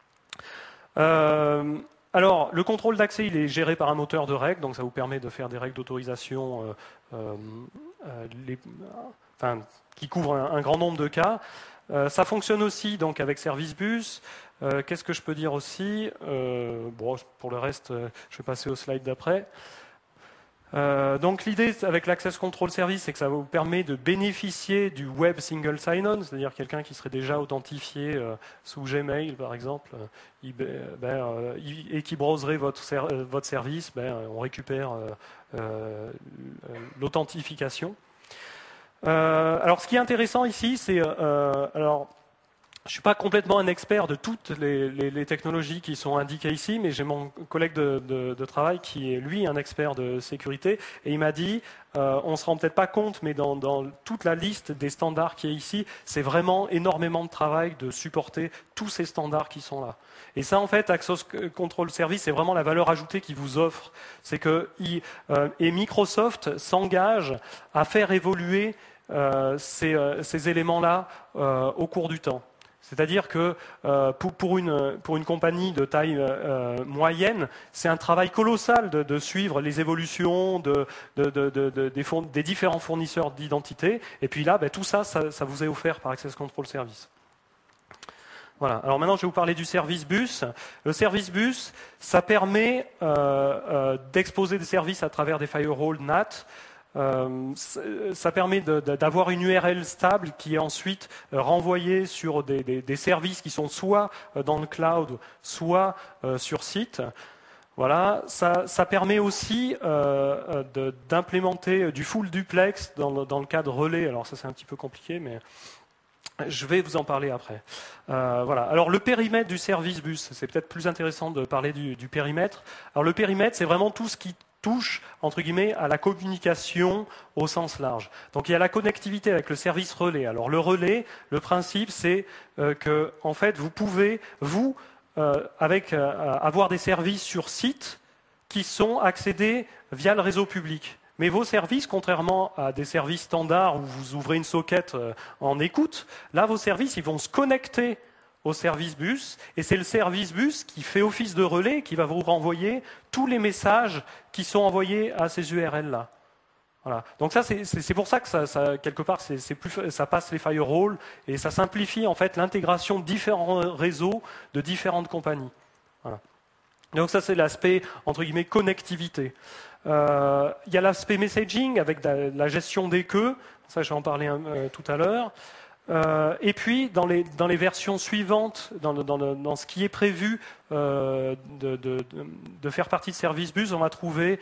Alors, le contrôle d'accès, il est géré par un moteur de règles, donc ça vous permet de faire des règles d'autorisation qui couvrent un grand nombre de cas. Ça fonctionne aussi donc avec Service Bus. Qu'est-ce que je peux dire aussi pour le reste, je vais passer au slide d'après. Donc l'idée avec l'Access Control Service, c'est que ça vous permet de bénéficier du Web Single Sign-On, c'est-à-dire quelqu'un qui serait déjà authentifié sous Gmail, par exemple, et qui browserait votre service, on récupère l'authentification. Alors ce qui est intéressant ici, c'est... je ne suis pas complètement un expert de toutes les technologies qui sont indiquées ici, mais j'ai mon collègue de travail qui est, lui, un expert de sécurité, et il m'a dit, on ne se rend peut-être pas compte, mais dans toute la liste des standards qui est ici, c'est vraiment énormément de travail de supporter tous ces standards qui sont là. Et ça, en fait, Access Control Service, c'est vraiment la valeur ajoutée qu'il vous offre. C'est que et Microsoft s'engage à faire évoluer ces éléments-là au cours du temps. C'est-à-dire que pour une compagnie de taille moyenne, c'est un travail colossal de suivre les évolutions des différents fournisseurs d'identité. Et puis là, tout ça vous est offert par Access Control Service. Voilà. Alors maintenant, je vais vous parler du service bus. Le service bus, ça permet d'exposer des services à travers des firewalls NAT. Ça permet d'avoir une URL stable qui est ensuite renvoyée sur des services qui sont soit dans le cloud, soit sur site. Voilà. Ça permet aussi d'implémenter du full duplex dans le cas de relais. Alors ça, c'est un petit peu compliqué, mais je vais vous en parler après. Voilà. Alors le périmètre du service bus, c'est peut-être plus intéressant de parler du périmètre. Alors le périmètre, c'est vraiment tout ce qui touche, entre guillemets, à la communication au sens large. Donc il y a la connectivité avec le service relais. Alors le relais, le principe, c'est que, en fait, vous pouvez, avoir des services sur site qui sont accédés via le réseau public. Mais vos services, contrairement à des services standards où vous ouvrez une socket en écoute, là, vos services, ils vont se connecter au service bus, et c'est le service bus qui fait office de relais, qui va vous renvoyer tous les messages qui sont envoyés à ces URL-là. Voilà. Donc ça, c'est pour ça que ça quelque part, ça passe les firewalls, et ça simplifie en fait l'intégration de différents réseaux de différentes compagnies. Voilà. Donc ça, c'est l'aspect, entre guillemets, connectivité. Il y a l'aspect messaging avec la gestion des queues, ça je vais en parler tout à l'heure. Et puis, dans les versions suivantes, dans ce qui est prévu de faire partie de Service Bus, on va trouver,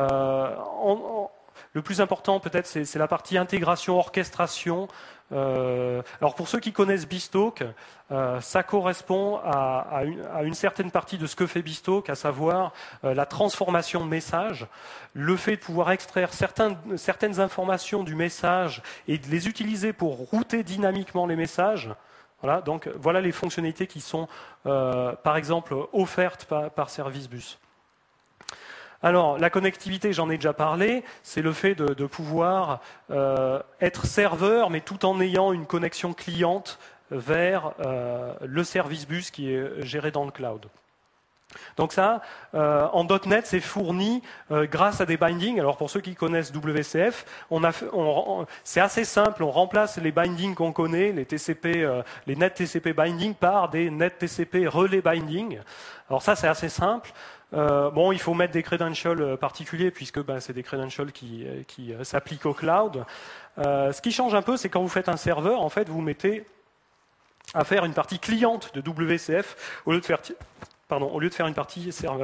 le plus important peut-être, c'est la partie intégration, orchestration. Alors pour ceux qui connaissent BeeStalk, ça correspond à une certaine partie de ce que fait BeeStalk, à savoir la transformation de messages, le fait de pouvoir extraire certaines informations du message et de les utiliser pour router dynamiquement les messages. Voilà, donc voilà les fonctionnalités qui sont par exemple offertes par Service Bus. Alors, la connectivité, j'en ai déjà parlé, c'est le fait de pouvoir être serveur, mais tout en ayant une connexion cliente vers le service bus qui est géré dans le cloud. Donc ça, en .NET, c'est fourni grâce à des bindings. Alors pour ceux qui connaissent WCF, c'est assez simple. On remplace les bindings qu'on connaît, les TCP, les net TCP binding par des net TCP relay binding. Alors ça, c'est assez simple. Il faut mettre des credentials particuliers puisque c'est des credentials qui s'appliquent au cloud. Ce qui change un peu, c'est quand vous faites un serveur, en fait, vous mettez à faire une partie cliente de WCF au lieu de faire une partie serveur.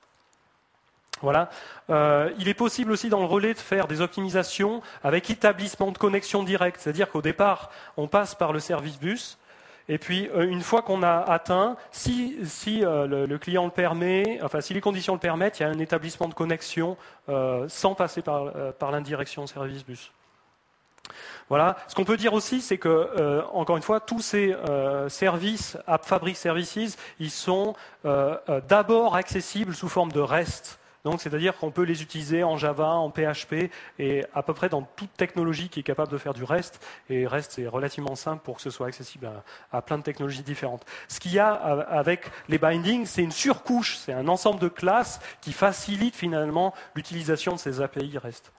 Voilà. Il est possible aussi dans le relais de faire des optimisations avec établissement de connexion directe, c'est-à-dire qu'au départ, on passe par le service bus. Et puis, une fois qu'on a atteint, si le client le permet, enfin si les conditions le permettent, il y a un établissement de connexion sans passer par l'indirection service bus. Voilà. Ce qu'on peut dire aussi, c'est que, encore une fois, tous ces services, App Fabric Services, ils sont d'abord accessibles sous forme de REST. Donc, c'est-à-dire qu'on peut les utiliser en Java, en PHP, et à peu près dans toute technologie qui est capable de faire du REST. Et REST, c'est relativement simple pour que ce soit accessible à plein de technologies différentes. Ce qu'il y a avec les bindings, c'est une surcouche, c'est un ensemble de classes qui facilite finalement l'utilisation de ces API REST.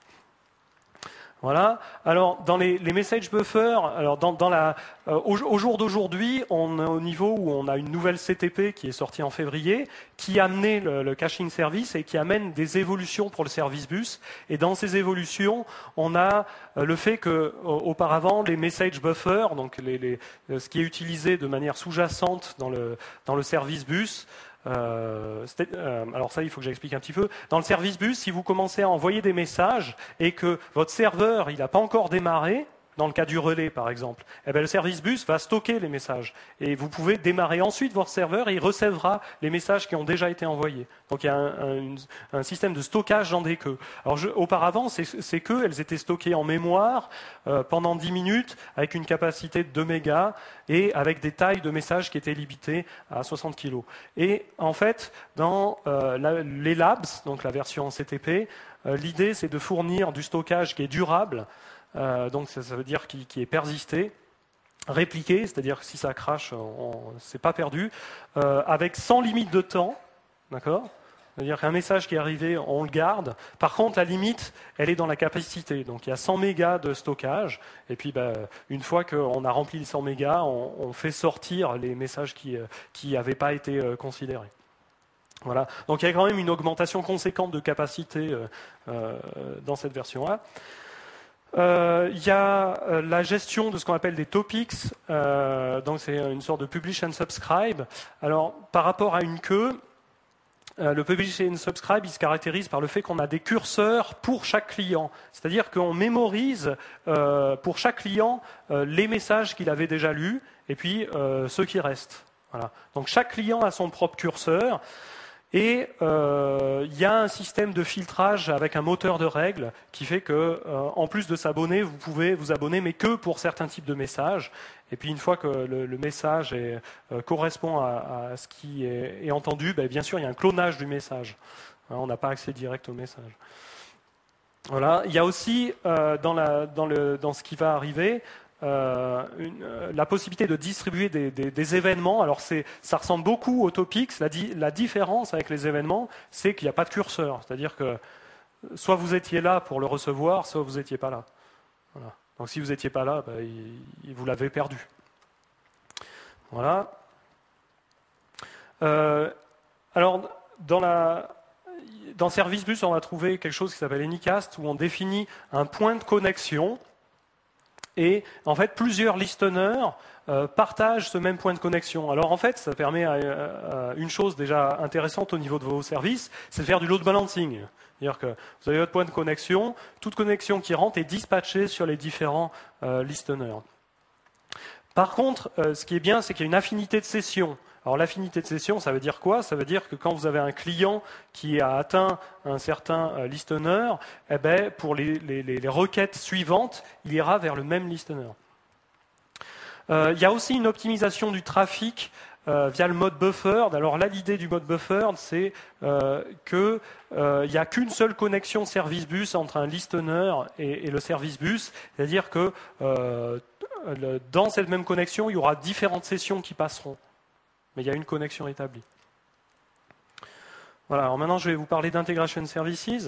Voilà. Alors, dans les message buffers, alors au jour d'aujourd'hui, on est au niveau où on a une nouvelle CTP qui est sortie en février, qui a amené le caching service et qui amène des évolutions pour le service bus. Et dans ces évolutions, on a le fait que, auparavant, les message buffers, donc ce qui est utilisé de manière sous-jacente dans le service bus, alors ça, il faut que j'explique un petit peu. Dans le service bus, si vous commencez à envoyer des messages et que votre serveur il n'a pas encore démarré, dans le cas du relais par exemple, eh bien, le service bus va stocker les messages et vous pouvez démarrer ensuite votre serveur et il recevra les messages qui ont déjà été envoyés. Donc il y a un système de stockage dans des queues. Alors auparavant, ces queues, elles étaient stockées en mémoire pendant 10 minutes avec une capacité de 2 mégas et avec des tailles de messages qui étaient limitées à 60 kg. Et en fait, dans les labs, donc la version CTP, l'idée c'est de fournir du stockage qui est durable. Donc ça veut dire qui est persisté, répliqué, c'est-à-dire que si ça crache, c'est pas perdu, avec sans limite de temps, d'accord ? C'est-à-dire qu'un message qui est arrivé, on le garde. Par contre, la limite, elle est dans la capacité. Donc il y a 100 mégas de stockage, et puis une fois qu'on a rempli les 100 mégas, on fait sortir les messages qui n'avaient pas été considérés. Voilà. Donc il y a quand même une augmentation conséquente de capacité dans cette version-là. Il y a la gestion de ce qu'on appelle des topics, donc c'est une sorte de publish and subscribe. Alors par rapport à une queue, le publish and subscribe, il se caractérise par le fait qu'on a des curseurs pour chaque client. C'est-à-dire qu'on mémorise pour chaque client les messages qu'il avait déjà lus et puis ceux qui restent. Voilà. Donc chaque client a son propre curseur. Et il y a un système de filtrage avec un moteur de règles qui fait que, en plus de s'abonner, vous pouvez vous abonner, mais que pour certains types de messages. Et puis une fois que le message correspond à ce qui est entendu, bien sûr, il y a un clonage du message. On n'a pas accès direct au message. Voilà. Il y a aussi dans ce qui va arriver la possibilité de distribuer des événements. Alors ça ressemble beaucoup au Topics. La différence avec les événements, c'est qu'il n'y a pas de curseur. C'est-à-dire que soit vous étiez là pour le recevoir, soit vous n'étiez pas là. Voilà. Donc si vous n'étiez pas là, vous l'avez perdu. Voilà. Alors, dans Service Bus, on va trouver quelque chose qui s'appelle Anycast, où on définit un point de connexion. Et en fait, plusieurs listeners partagent ce même point de connexion. Alors en fait, ça permet une chose déjà intéressante au niveau de vos services, c'est de faire du load balancing. C'est-à-dire que vous avez votre point de connexion, toute connexion qui rentre est dispatchée sur les différents listeners. Par contre, ce qui est bien, c'est qu'il y a une affinité de session. Alors l'affinité de session, ça veut dire quoi? Ça veut dire que quand vous avez un client qui a atteint un certain listener, eh ben, pour les requêtes suivantes, il ira vers le même listener. Il y a aussi une optimisation du trafic via le mode buffer. Alors là, l'idée du mode buffer, c'est qu'il n'y a qu'une seule connexion service bus entre un listener et le service bus. C'est-à-dire que dans cette même connexion, il y aura différentes sessions qui passeront. Mais il y a une connexion établie. Voilà, alors maintenant je vais vous parler d'Integration Services.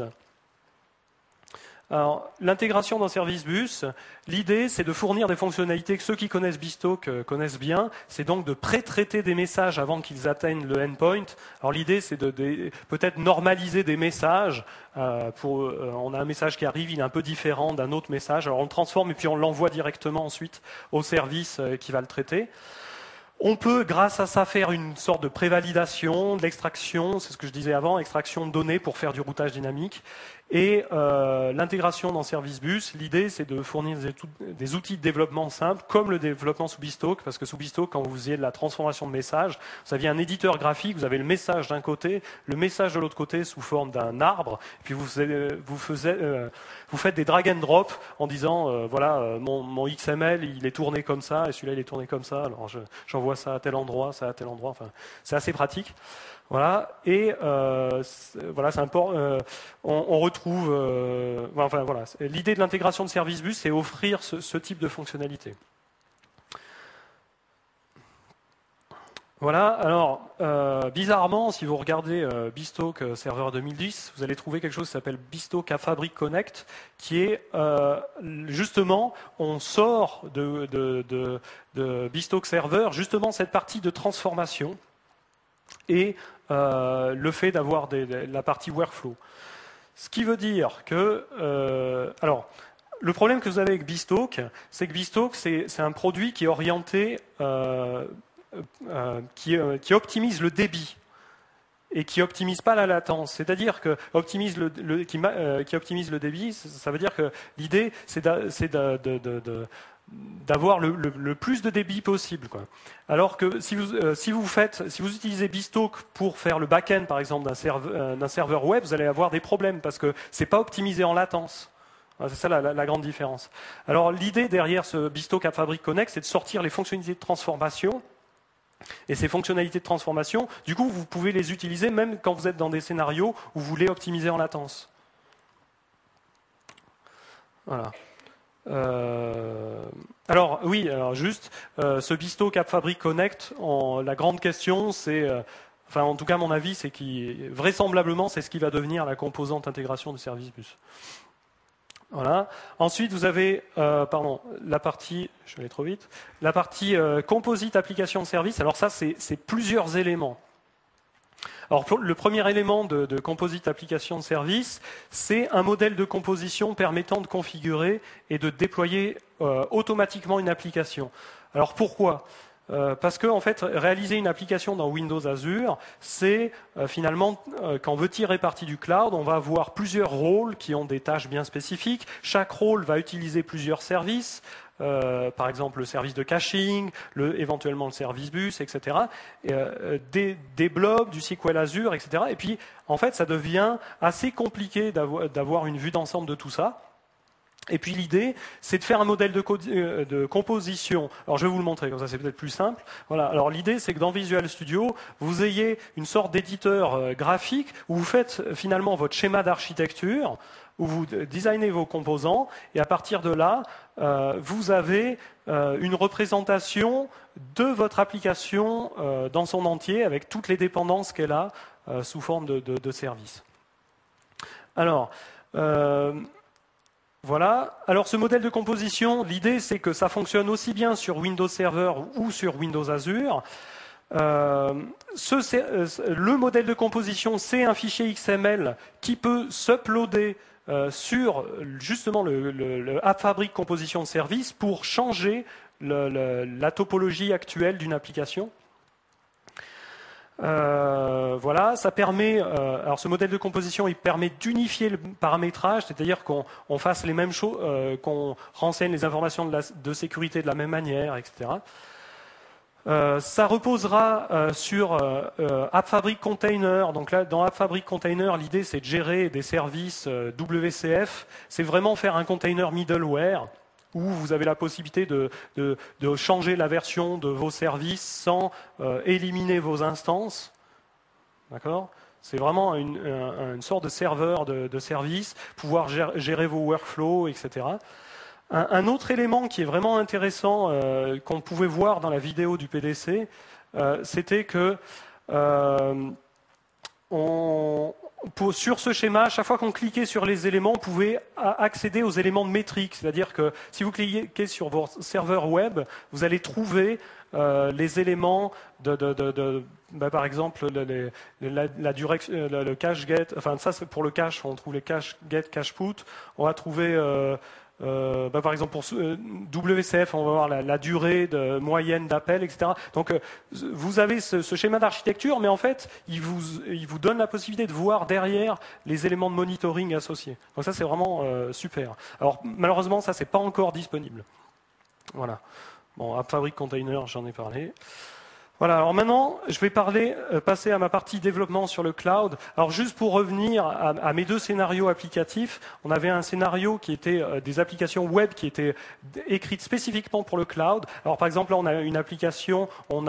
Alors, l'intégration dans Service Bus, l'idée c'est de fournir des fonctionnalités que ceux qui connaissent BStalk connaissent bien. C'est donc de pré-traiter des messages avant qu'ils atteignent le endpoint. Alors l'idée c'est de peut-être normaliser des messages. On a un message qui arrive, il est un peu différent d'un autre message. Alors on le transforme et puis on l'envoie directement ensuite au service qui va le traiter. On peut, grâce à ça, faire une sorte de prévalidation, de l'extraction, c'est ce que je disais avant, extraction de données pour faire du routage dynamique. Et l'intégration dans Service Bus, l'idée c'est de fournir des outils de développement simples, comme le développement sous BStalk, parce que sous BStalk, quand vous faisiez de la transformation de messages, vous aviez un éditeur graphique, vous avez le message d'un côté, le message de l'autre côté sous forme d'un arbre, puis vous faites des drag and drop en disant, voilà, mon XML il est tourné comme ça, et celui-là il est tourné comme ça, alors j'envoie ça à tel endroit, ça à tel endroit, enfin, c'est assez pratique. Voilà, et voilà, c'est on retrouve. Enfin, voilà. L'idée de l'intégration de Service Bus, c'est offrir ce type de fonctionnalité. Voilà, alors, bizarrement, si vous regardez BStalk Server 2010, vous allez trouver quelque chose qui s'appelle BStalk Fabric Connect, qui est justement, on sort de BStalk Server, justement cette partie de transformation et le fait d'avoir la partie workflow. Ce qui veut dire que... alors, le problème que vous avez avec BStalk, c'est que BStalk, c'est un produit qui est orienté, qui optimise le débit et qui optimise pas la latence. C'est-à-dire que qui optimise le débit, ça veut dire que l'idée, c'est d'avoir le plus de débit possible, quoi. Alors que si vous utilisez BStalk pour faire le back-end, par exemple, d'un serveur web, vous allez avoir des problèmes parce que c'est pas optimisé en latence. C'est ça la grande différence. Alors l'idée derrière ce BStalk Fabric Connect, c'est de sortir les fonctionnalités de transformation. Et ces fonctionnalités de transformation, du coup, vous pouvez les utiliser même quand vous êtes dans des scénarios où vous voulez optimiser en latence. Voilà. Alors oui, ce BStalk Fabric Connect, la grande question, c'est, enfin en tout cas mon avis, c'est vraisemblablement c'est ce qui va devenir la composante intégration du service bus. Voilà. Ensuite, vous avez, la partie, je vais aller trop vite, la partie composite application de service. Alors ça, c'est plusieurs éléments. Alors, le premier élément de composite application de service, c'est un modèle de composition permettant de configurer et de déployer automatiquement une application. Alors, pourquoi ? Parce que en fait, réaliser une application dans Windows Azure, c'est finalement, quand on veut tirer parti du cloud, on va avoir plusieurs rôles qui ont des tâches bien spécifiques. Chaque rôle va utiliser plusieurs services. Par exemple le service de caching, éventuellement le service bus, etc. Des blobs, du SQL Azure, etc. Et puis, en fait, ça devient assez compliqué d'avoir une vue d'ensemble de tout ça. Et puis l'idée, c'est de faire un modèle de composition. Alors je vais vous le montrer, comme ça c'est peut-être plus simple. Voilà. Alors l'idée, c'est que dans Visual Studio, vous ayez une sorte d'éditeur graphique où vous faites finalement votre schéma d'architecture, où vous designez vos composants, et à partir de là, vous avez une représentation de votre application dans son entier, avec toutes les dépendances qu'elle a sous forme de services. Alors, voilà. Alors ce modèle de composition, l'idée c'est que ça fonctionne aussi bien sur Windows Server ou sur Windows Azure. Le modèle de composition, c'est un fichier XML qui peut s'uploader sur justement le AppFabric Composition de Service pour changer la topologie actuelle d'une application. Voilà, ça permet. Alors, ce modèle de composition, il permet d'unifier le paramétrage, c'est-à-dire qu'on fasse les mêmes choses, qu'on renseigne les informations de sécurité de la même manière, etc. Ça reposera sur AppFabric Container. Donc là, dans AppFabric Container, l'idée c'est de gérer des services WCF. C'est vraiment faire un container middleware où vous avez la possibilité de changer la version de vos services sans éliminer vos instances. D'accord ? C'est vraiment une sorte de serveur de service, pouvoir gérer vos workflows, etc. Un autre élément qui est vraiment intéressant, qu'on pouvait voir dans la vidéo du PDC, c'était que sur ce schéma, chaque fois qu'on cliquait sur les éléments, on pouvait accéder aux éléments de métrique. C'est-à-dire que si vous cliquez sur vos serveurs web, vous allez trouver les éléments par exemple, le cache get. Enfin, ça c'est pour le cache. On trouve les cache get, cache put. On va trouver par exemple, pour WCF, on va voir la durée moyenne d'appel, etc. Donc, vous avez ce schéma d'architecture, mais en fait, il vous donne la possibilité de voir derrière les éléments de monitoring associés. Donc ça, c'est vraiment super. Alors, malheureusement, ça, c'est pas encore disponible. Voilà. Bon, AppFabric Container, j'en ai parlé. Voilà, alors maintenant, je vais passer à ma partie développement sur le cloud. Alors juste pour revenir à mes deux scénarios applicatifs, on avait un scénario qui était des applications web qui étaient écrites spécifiquement pour le cloud. Alors par exemple, là, on a une application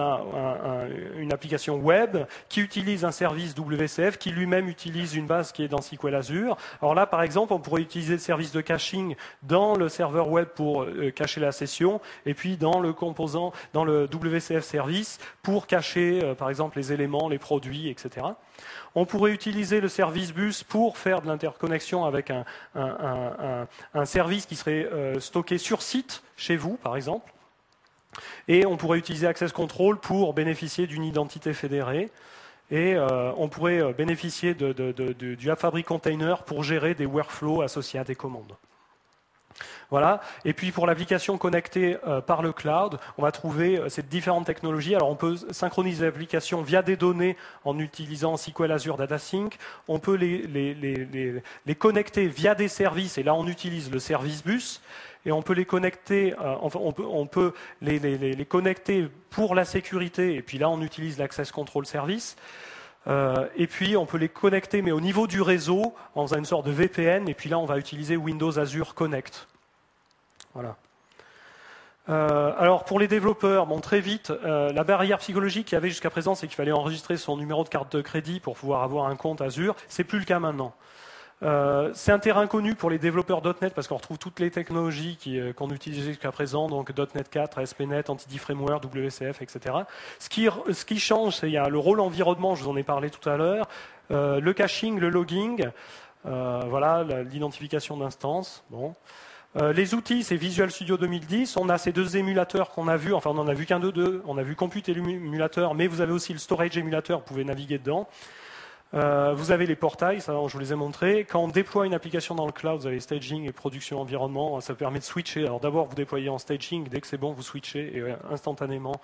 web qui utilise un service WCF qui lui-même utilise une base qui est dans SQL Azure. Alors là, par exemple, on pourrait utiliser le service de caching dans le serveur web pour cacher la session et puis dans le composant, dans le WCF service pour cacher, par exemple, les éléments, les produits, etc. On pourrait utiliser le service bus pour faire de l'interconnexion avec un service qui serait stocké sur site, chez vous, par exemple. Et on pourrait utiliser Access Control pour bénéficier d'une identité fédérée. Et on pourrait bénéficier du AppFabric Container pour gérer des workflows associés à des commandes. Voilà. Et puis pour l'application connectée par le cloud, on va trouver ces différentes technologies. Alors on peut synchroniser l'application via des données en utilisant SQL Azure Data Sync. On peut les connecter via des services et là on utilise le service bus. Et on peut les connecter, on peut les connecter pour la sécurité. Et puis là on utilise l'Access Control Service. Et puis on peut les connecter, mais au niveau du réseau, en faisant une sorte de VPN. Et puis là on va utiliser Windows Azure Connect. Voilà. Alors pour les développeurs, bon, très vite, la barrière psychologique qu'il y avait jusqu'à présent, c'est qu'il fallait enregistrer son numéro de carte de crédit pour pouvoir avoir un compte Azure. C'est plus le cas maintenant. C'est un terrain connu pour les développeurs .NET parce qu'on retrouve toutes les technologies qu'on utilisait jusqu'à présent, donc .NET 4, ASP.NET, Entity Framework, WCF, etc. Ce qui change, c'est il y a le rôle environnement, je vous en ai parlé tout à l'heure, le caching, le logging, voilà, l'identification d'instances. Bon. Les outils, c'est Visual Studio 2010. On a ces deux émulateurs qu'on a vus. Enfin, on n'en a vu qu'un de deux. On a vu Compute Emulator, mais vous avez aussi le Storage Emulator. Vous pouvez naviguer dedans. Vous avez les portails, ça, je vous les ai montrés. Quand on déploie une application dans le cloud, vous avez staging et production environnement. Ça permet de switcher. Alors d'abord, vous déployez en staging. Dès que c'est bon, vous switchez et instantanément,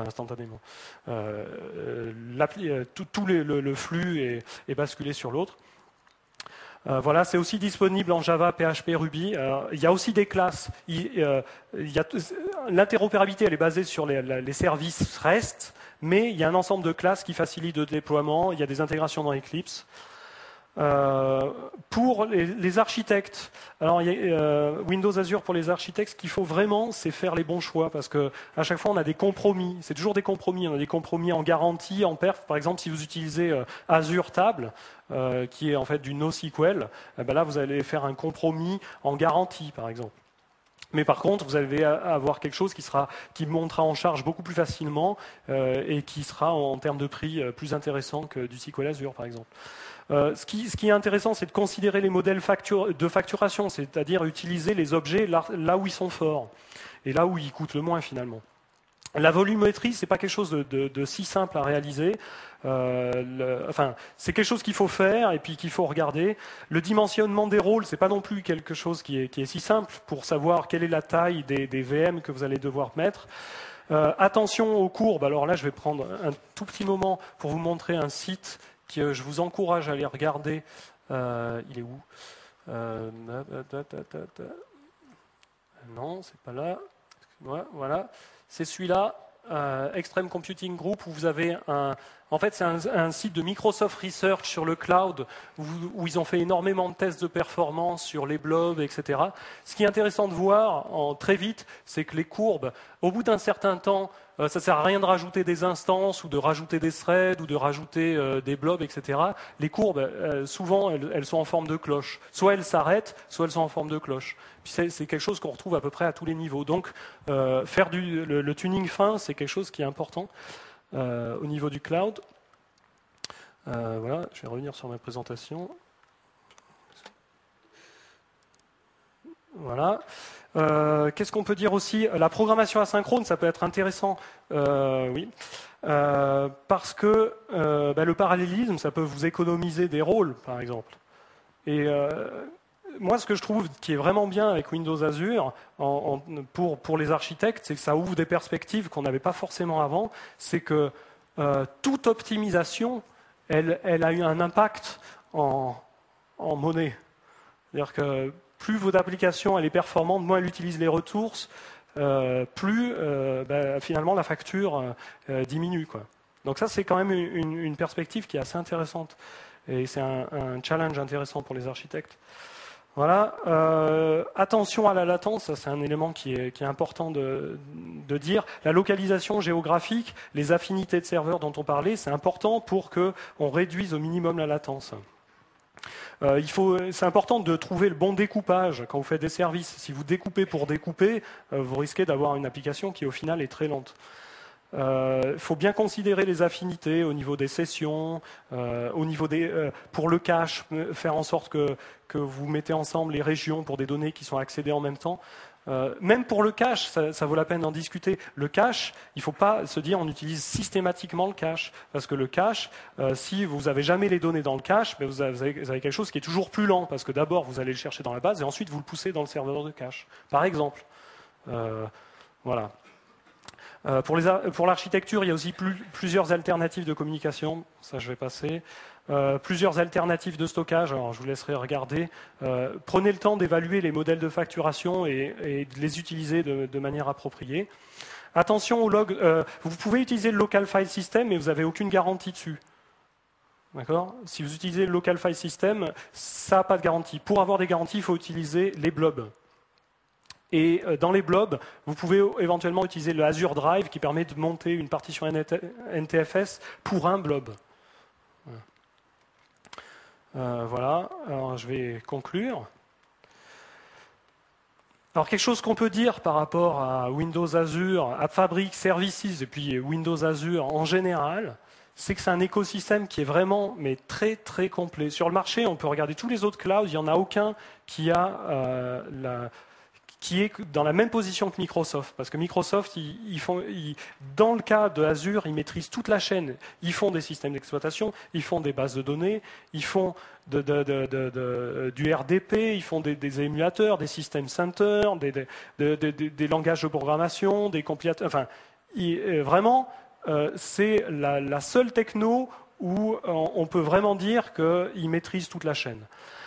tout le flux est basculé sur l'autre. Voilà, c'est aussi disponible en Java, PHP, Ruby. Il y a aussi des classes. L'interopérabilité, elle est basée sur les services REST, mais il y a un ensemble de classes qui facilitent le déploiement. Il y a des intégrations dans Eclipse. Pour les architectes, alors il y a, Windows Azure pour les architectes, ce qu'il faut vraiment, c'est faire les bons choix, parce que à chaque fois on a des compromis. C'est toujours des compromis. On a des compromis en garantie, en perf. Par exemple, si vous utilisez Azure Table, qui est en fait du NoSQL, ben là vous allez faire un compromis en garantie, par exemple. Mais par contre, vous allez avoir quelque chose qui montera en charge beaucoup plus facilement et qui sera en termes de prix plus intéressant que du SQL Azure, par exemple. Ce qui est intéressant, c'est de considérer les modèles de facturation, c'est-à-dire utiliser les objets là où ils sont forts et là où ils coûtent le moins finalement. La volumétrie, c'est pas quelque chose de si simple à réaliser. C'est quelque chose qu'il faut faire et puis qu'il faut regarder. Le dimensionnement des rôles, c'est pas non plus quelque chose qui est si simple pour savoir quelle est la taille des VM que vous allez devoir mettre. Attention aux courbes. Alors là, je vais prendre un tout petit moment pour vous montrer un site que je vous encourage à aller regarder. Il est où Non, c'est pas là. Voilà. C'est celui-là, Extreme Computing Group, où vous avez en fait, c'est un site de Microsoft Research sur le cloud où ils ont fait énormément de tests de performance sur les blobs, etc. Ce qui est intéressant de voir très vite, c'est que les courbes, au bout d'un certain temps, ça ne sert à rien de rajouter des instances ou de rajouter des threads ou de rajouter des blobs, etc. Les courbes, souvent, elles sont en forme de cloche. Soit elles s'arrêtent, soit elles sont en forme de cloche. Puis c'est quelque chose qu'on retrouve à peu près à tous les niveaux. Donc, faire le tuning fin, c'est quelque chose qui est important. Au niveau du cloud. Voilà, je vais revenir sur ma présentation. Voilà. Qu'est-ce qu'on peut dire aussi? La programmation asynchrone, ça peut être intéressant, oui, parce que le parallélisme, ça peut vous économiser des rôles, par exemple. Et moi, ce que je trouve qui est vraiment bien avec Windows Azure pour les architectes, c'est que ça ouvre des perspectives qu'on n'avait pas forcément avant. C'est que toute optimisation, elle a eu un impact en monnaie. C'est-à-dire que plus votre application elle est performante, moins elle utilise les ressources, plus finalement la facture diminue, quoi. Donc ça, c'est quand même une perspective qui est assez intéressante. Et c'est un challenge intéressant pour les architectes. Voilà. Attention à la latence, ça c'est un élément qui est important de dire. La localisation géographique, les affinités de serveurs dont on parlait, c'est important pour qu'on réduise au minimum la latence. C'est important de trouver le bon découpage quand vous faites des services. Si vous découpez pour découper, vous risquez d'avoir une application qui au final est très lente. Il faut bien considérer les affinités au niveau des sessions, au niveau pour le cache, faire en sorte que vous mettez ensemble les régions pour des données qui sont accédées en même temps. Même pour le cache, ça vaut la peine d'en discuter. Le cache, il ne faut pas se dire on utilise systématiquement le cache, parce que le cache, si vous n'avez jamais les données dans le cache, vous avez quelque chose qui est toujours plus lent, parce que d'abord vous allez le chercher dans la base et ensuite vous le poussez dans le serveur de cache, par exemple. Voilà. Pour l'architecture, il y a aussi plusieurs alternatives de communication. Ça, je vais passer. Plusieurs alternatives de stockage. Alors, je vous laisserai regarder. Prenez le temps d'évaluer les modèles de facturation et de les utiliser de manière appropriée. Attention au log. Vous pouvez utiliser le local file system, mais vous n'avez aucune garantie dessus. D'accord ? Si vous utilisez le local file system, ça n'a pas de garantie. Pour avoir des garanties, il faut utiliser les blobs. Et dans les blobs, vous pouvez éventuellement utiliser le Azure Drive qui permet de monter une partition NTFS pour un blob. Voilà, alors je vais conclure. Alors quelque chose qu'on peut dire par rapport à Windows Azure, AppFabric, Services et puis Windows Azure en général, c'est que c'est un écosystème qui est vraiment mais très très complet. Sur le marché, on peut regarder tous les autres clouds, il n'y en a aucun qui a qui est dans la même position que Microsoft. Parce que Microsoft, dans le cas de Azure, ils maîtrisent toute la chaîne. Ils font des systèmes d'exploitation, ils font des bases de données, ils font du RDP, ils font des émulateurs, des system centers, des langages de programmation, des compilateurs. Enfin, vraiment, c'est la seule techno où on peut vraiment dire qu'ils maîtrisent toute la chaîne.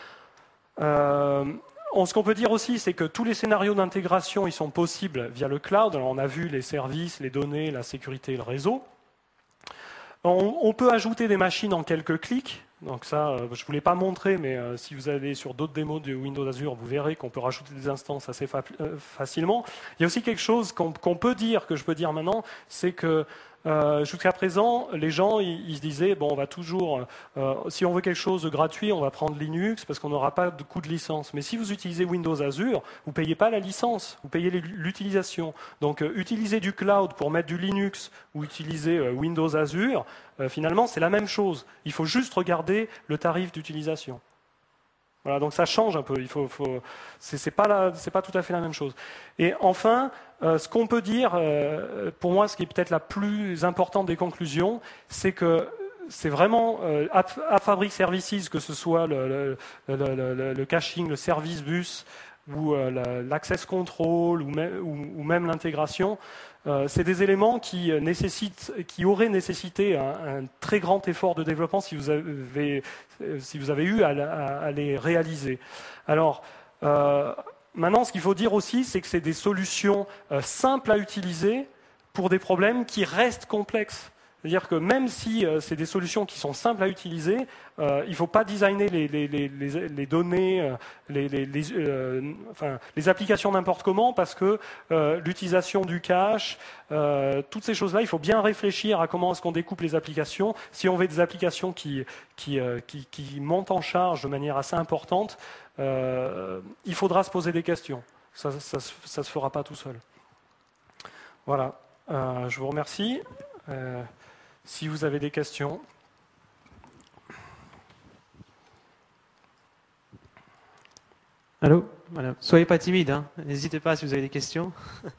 Ce qu'on peut dire aussi, c'est que tous les scénarios d'intégration, ils sont possibles via le cloud. Alors, on a vu les services, les données, la sécurité et le réseau. On peut ajouter des machines en quelques clics. Donc ça, je ne vous l'ai pas montré, mais si vous allez sur d'autres démos de Windows Azure, vous verrez qu'on peut rajouter des instances assez facilement. Il y a aussi quelque chose qu'on peut dire, que je peux dire maintenant, c'est que jusqu'à présent, les gens ils se disaient, bon, on va toujours, si on veut quelque chose de gratuit, on va prendre Linux parce qu'on n'aura pas de coût de licence. Mais si vous utilisez Windows Azure, vous ne payez pas la licence, vous payez l'utilisation. Donc utiliser du cloud pour mettre du Linux ou utiliser Windows Azure, finalement, c'est la même chose. Il faut juste regarder le tarif d'utilisation. Voilà, donc ça change un peu. C'est pas tout à fait la même chose. Et enfin, ce qu'on peut dire, pour moi, ce qui est peut-être la plus importante des conclusions, c'est que c'est vraiment à Fabric Services, que ce soit le caching, le service bus ou l'access control ou même l'intégration. C'est des éléments qui auraient nécessité un très grand effort de développement si vous avez eu à les réaliser. Alors, maintenant, ce qu'il faut dire aussi, c'est que c'est des solutions simples à utiliser pour des problèmes qui restent complexes. C'est-à-dire que même si c'est des solutions qui sont simples à utiliser, il ne faut pas designer les données, les applications n'importe comment, parce que l'utilisation du cache, toutes ces choses-là, il faut bien réfléchir à comment est-ce qu'on découpe les applications. Si on veut des applications qui montent en charge de manière assez importante, il faudra se poser des questions. Ça ne se fera pas tout seul. Voilà. Je vous remercie. Si vous avez des questions. Allô, voilà. Soyez pas timide, hein. N'hésitez pas si vous avez des questions.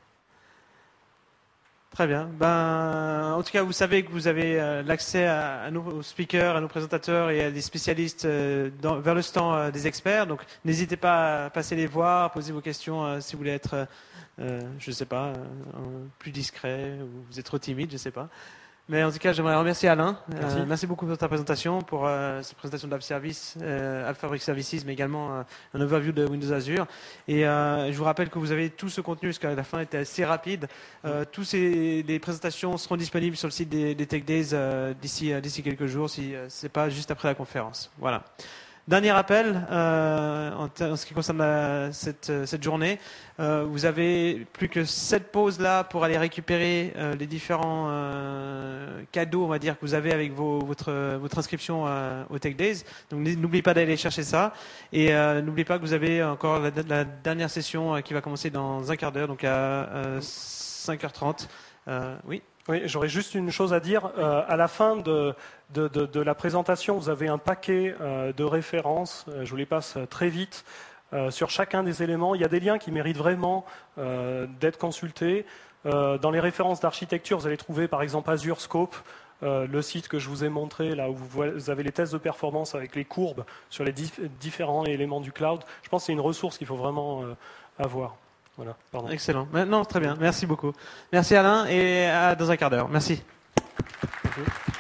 Très bien. En tout cas, vous savez que vous avez l'accès à nos speakers, à nos présentateurs et à des spécialistes vers le stand des experts. Donc, n'hésitez pas à passer les voir, poser vos questions si vous voulez être, je ne sais pas, plus discret ou vous êtes trop timide, je ne sais pas. Mais en tout cas, j'aimerais remercier Alain. Merci beaucoup pour ta présentation, pour cette présentation d'App Service, App Fabric Services, mais également un overview de Windows Azure. Et je vous rappelle que vous avez tout ce contenu, parce qu'à la fin était assez rapide. Tous les présentations seront disponibles sur le site des Tech Days d'ici quelques jours, si ce n'est pas juste après la conférence. Voilà. Dernier rappel, en ce qui concerne cette journée, vous avez plus que 7 pauses là pour aller récupérer les différents cadeaux, on va dire, que vous avez avec votre inscription au Tech Days. Donc n'oubliez pas d'aller chercher ça. Et n'oubliez pas que vous avez encore la dernière session qui va commencer dans un quart d'heure, donc à 5h30. Oui. Oui, j'aurais juste une chose à dire. À la fin de la présentation, vous avez un paquet de références. Je vous les passe très vite. Sur chacun des éléments, il y a des liens qui méritent vraiment d'être consultés. Dans les références d'architecture, vous allez trouver par exemple Azure Scope, le site que je vous ai montré, là où vous avez les tests de performance avec les courbes sur les différents éléments du cloud. Je pense que c'est une ressource qu'il faut vraiment avoir. Voilà, pardon. Excellent. Non, très bien. Merci beaucoup. Merci Alain et à dans un quart d'heure. Merci. Merci.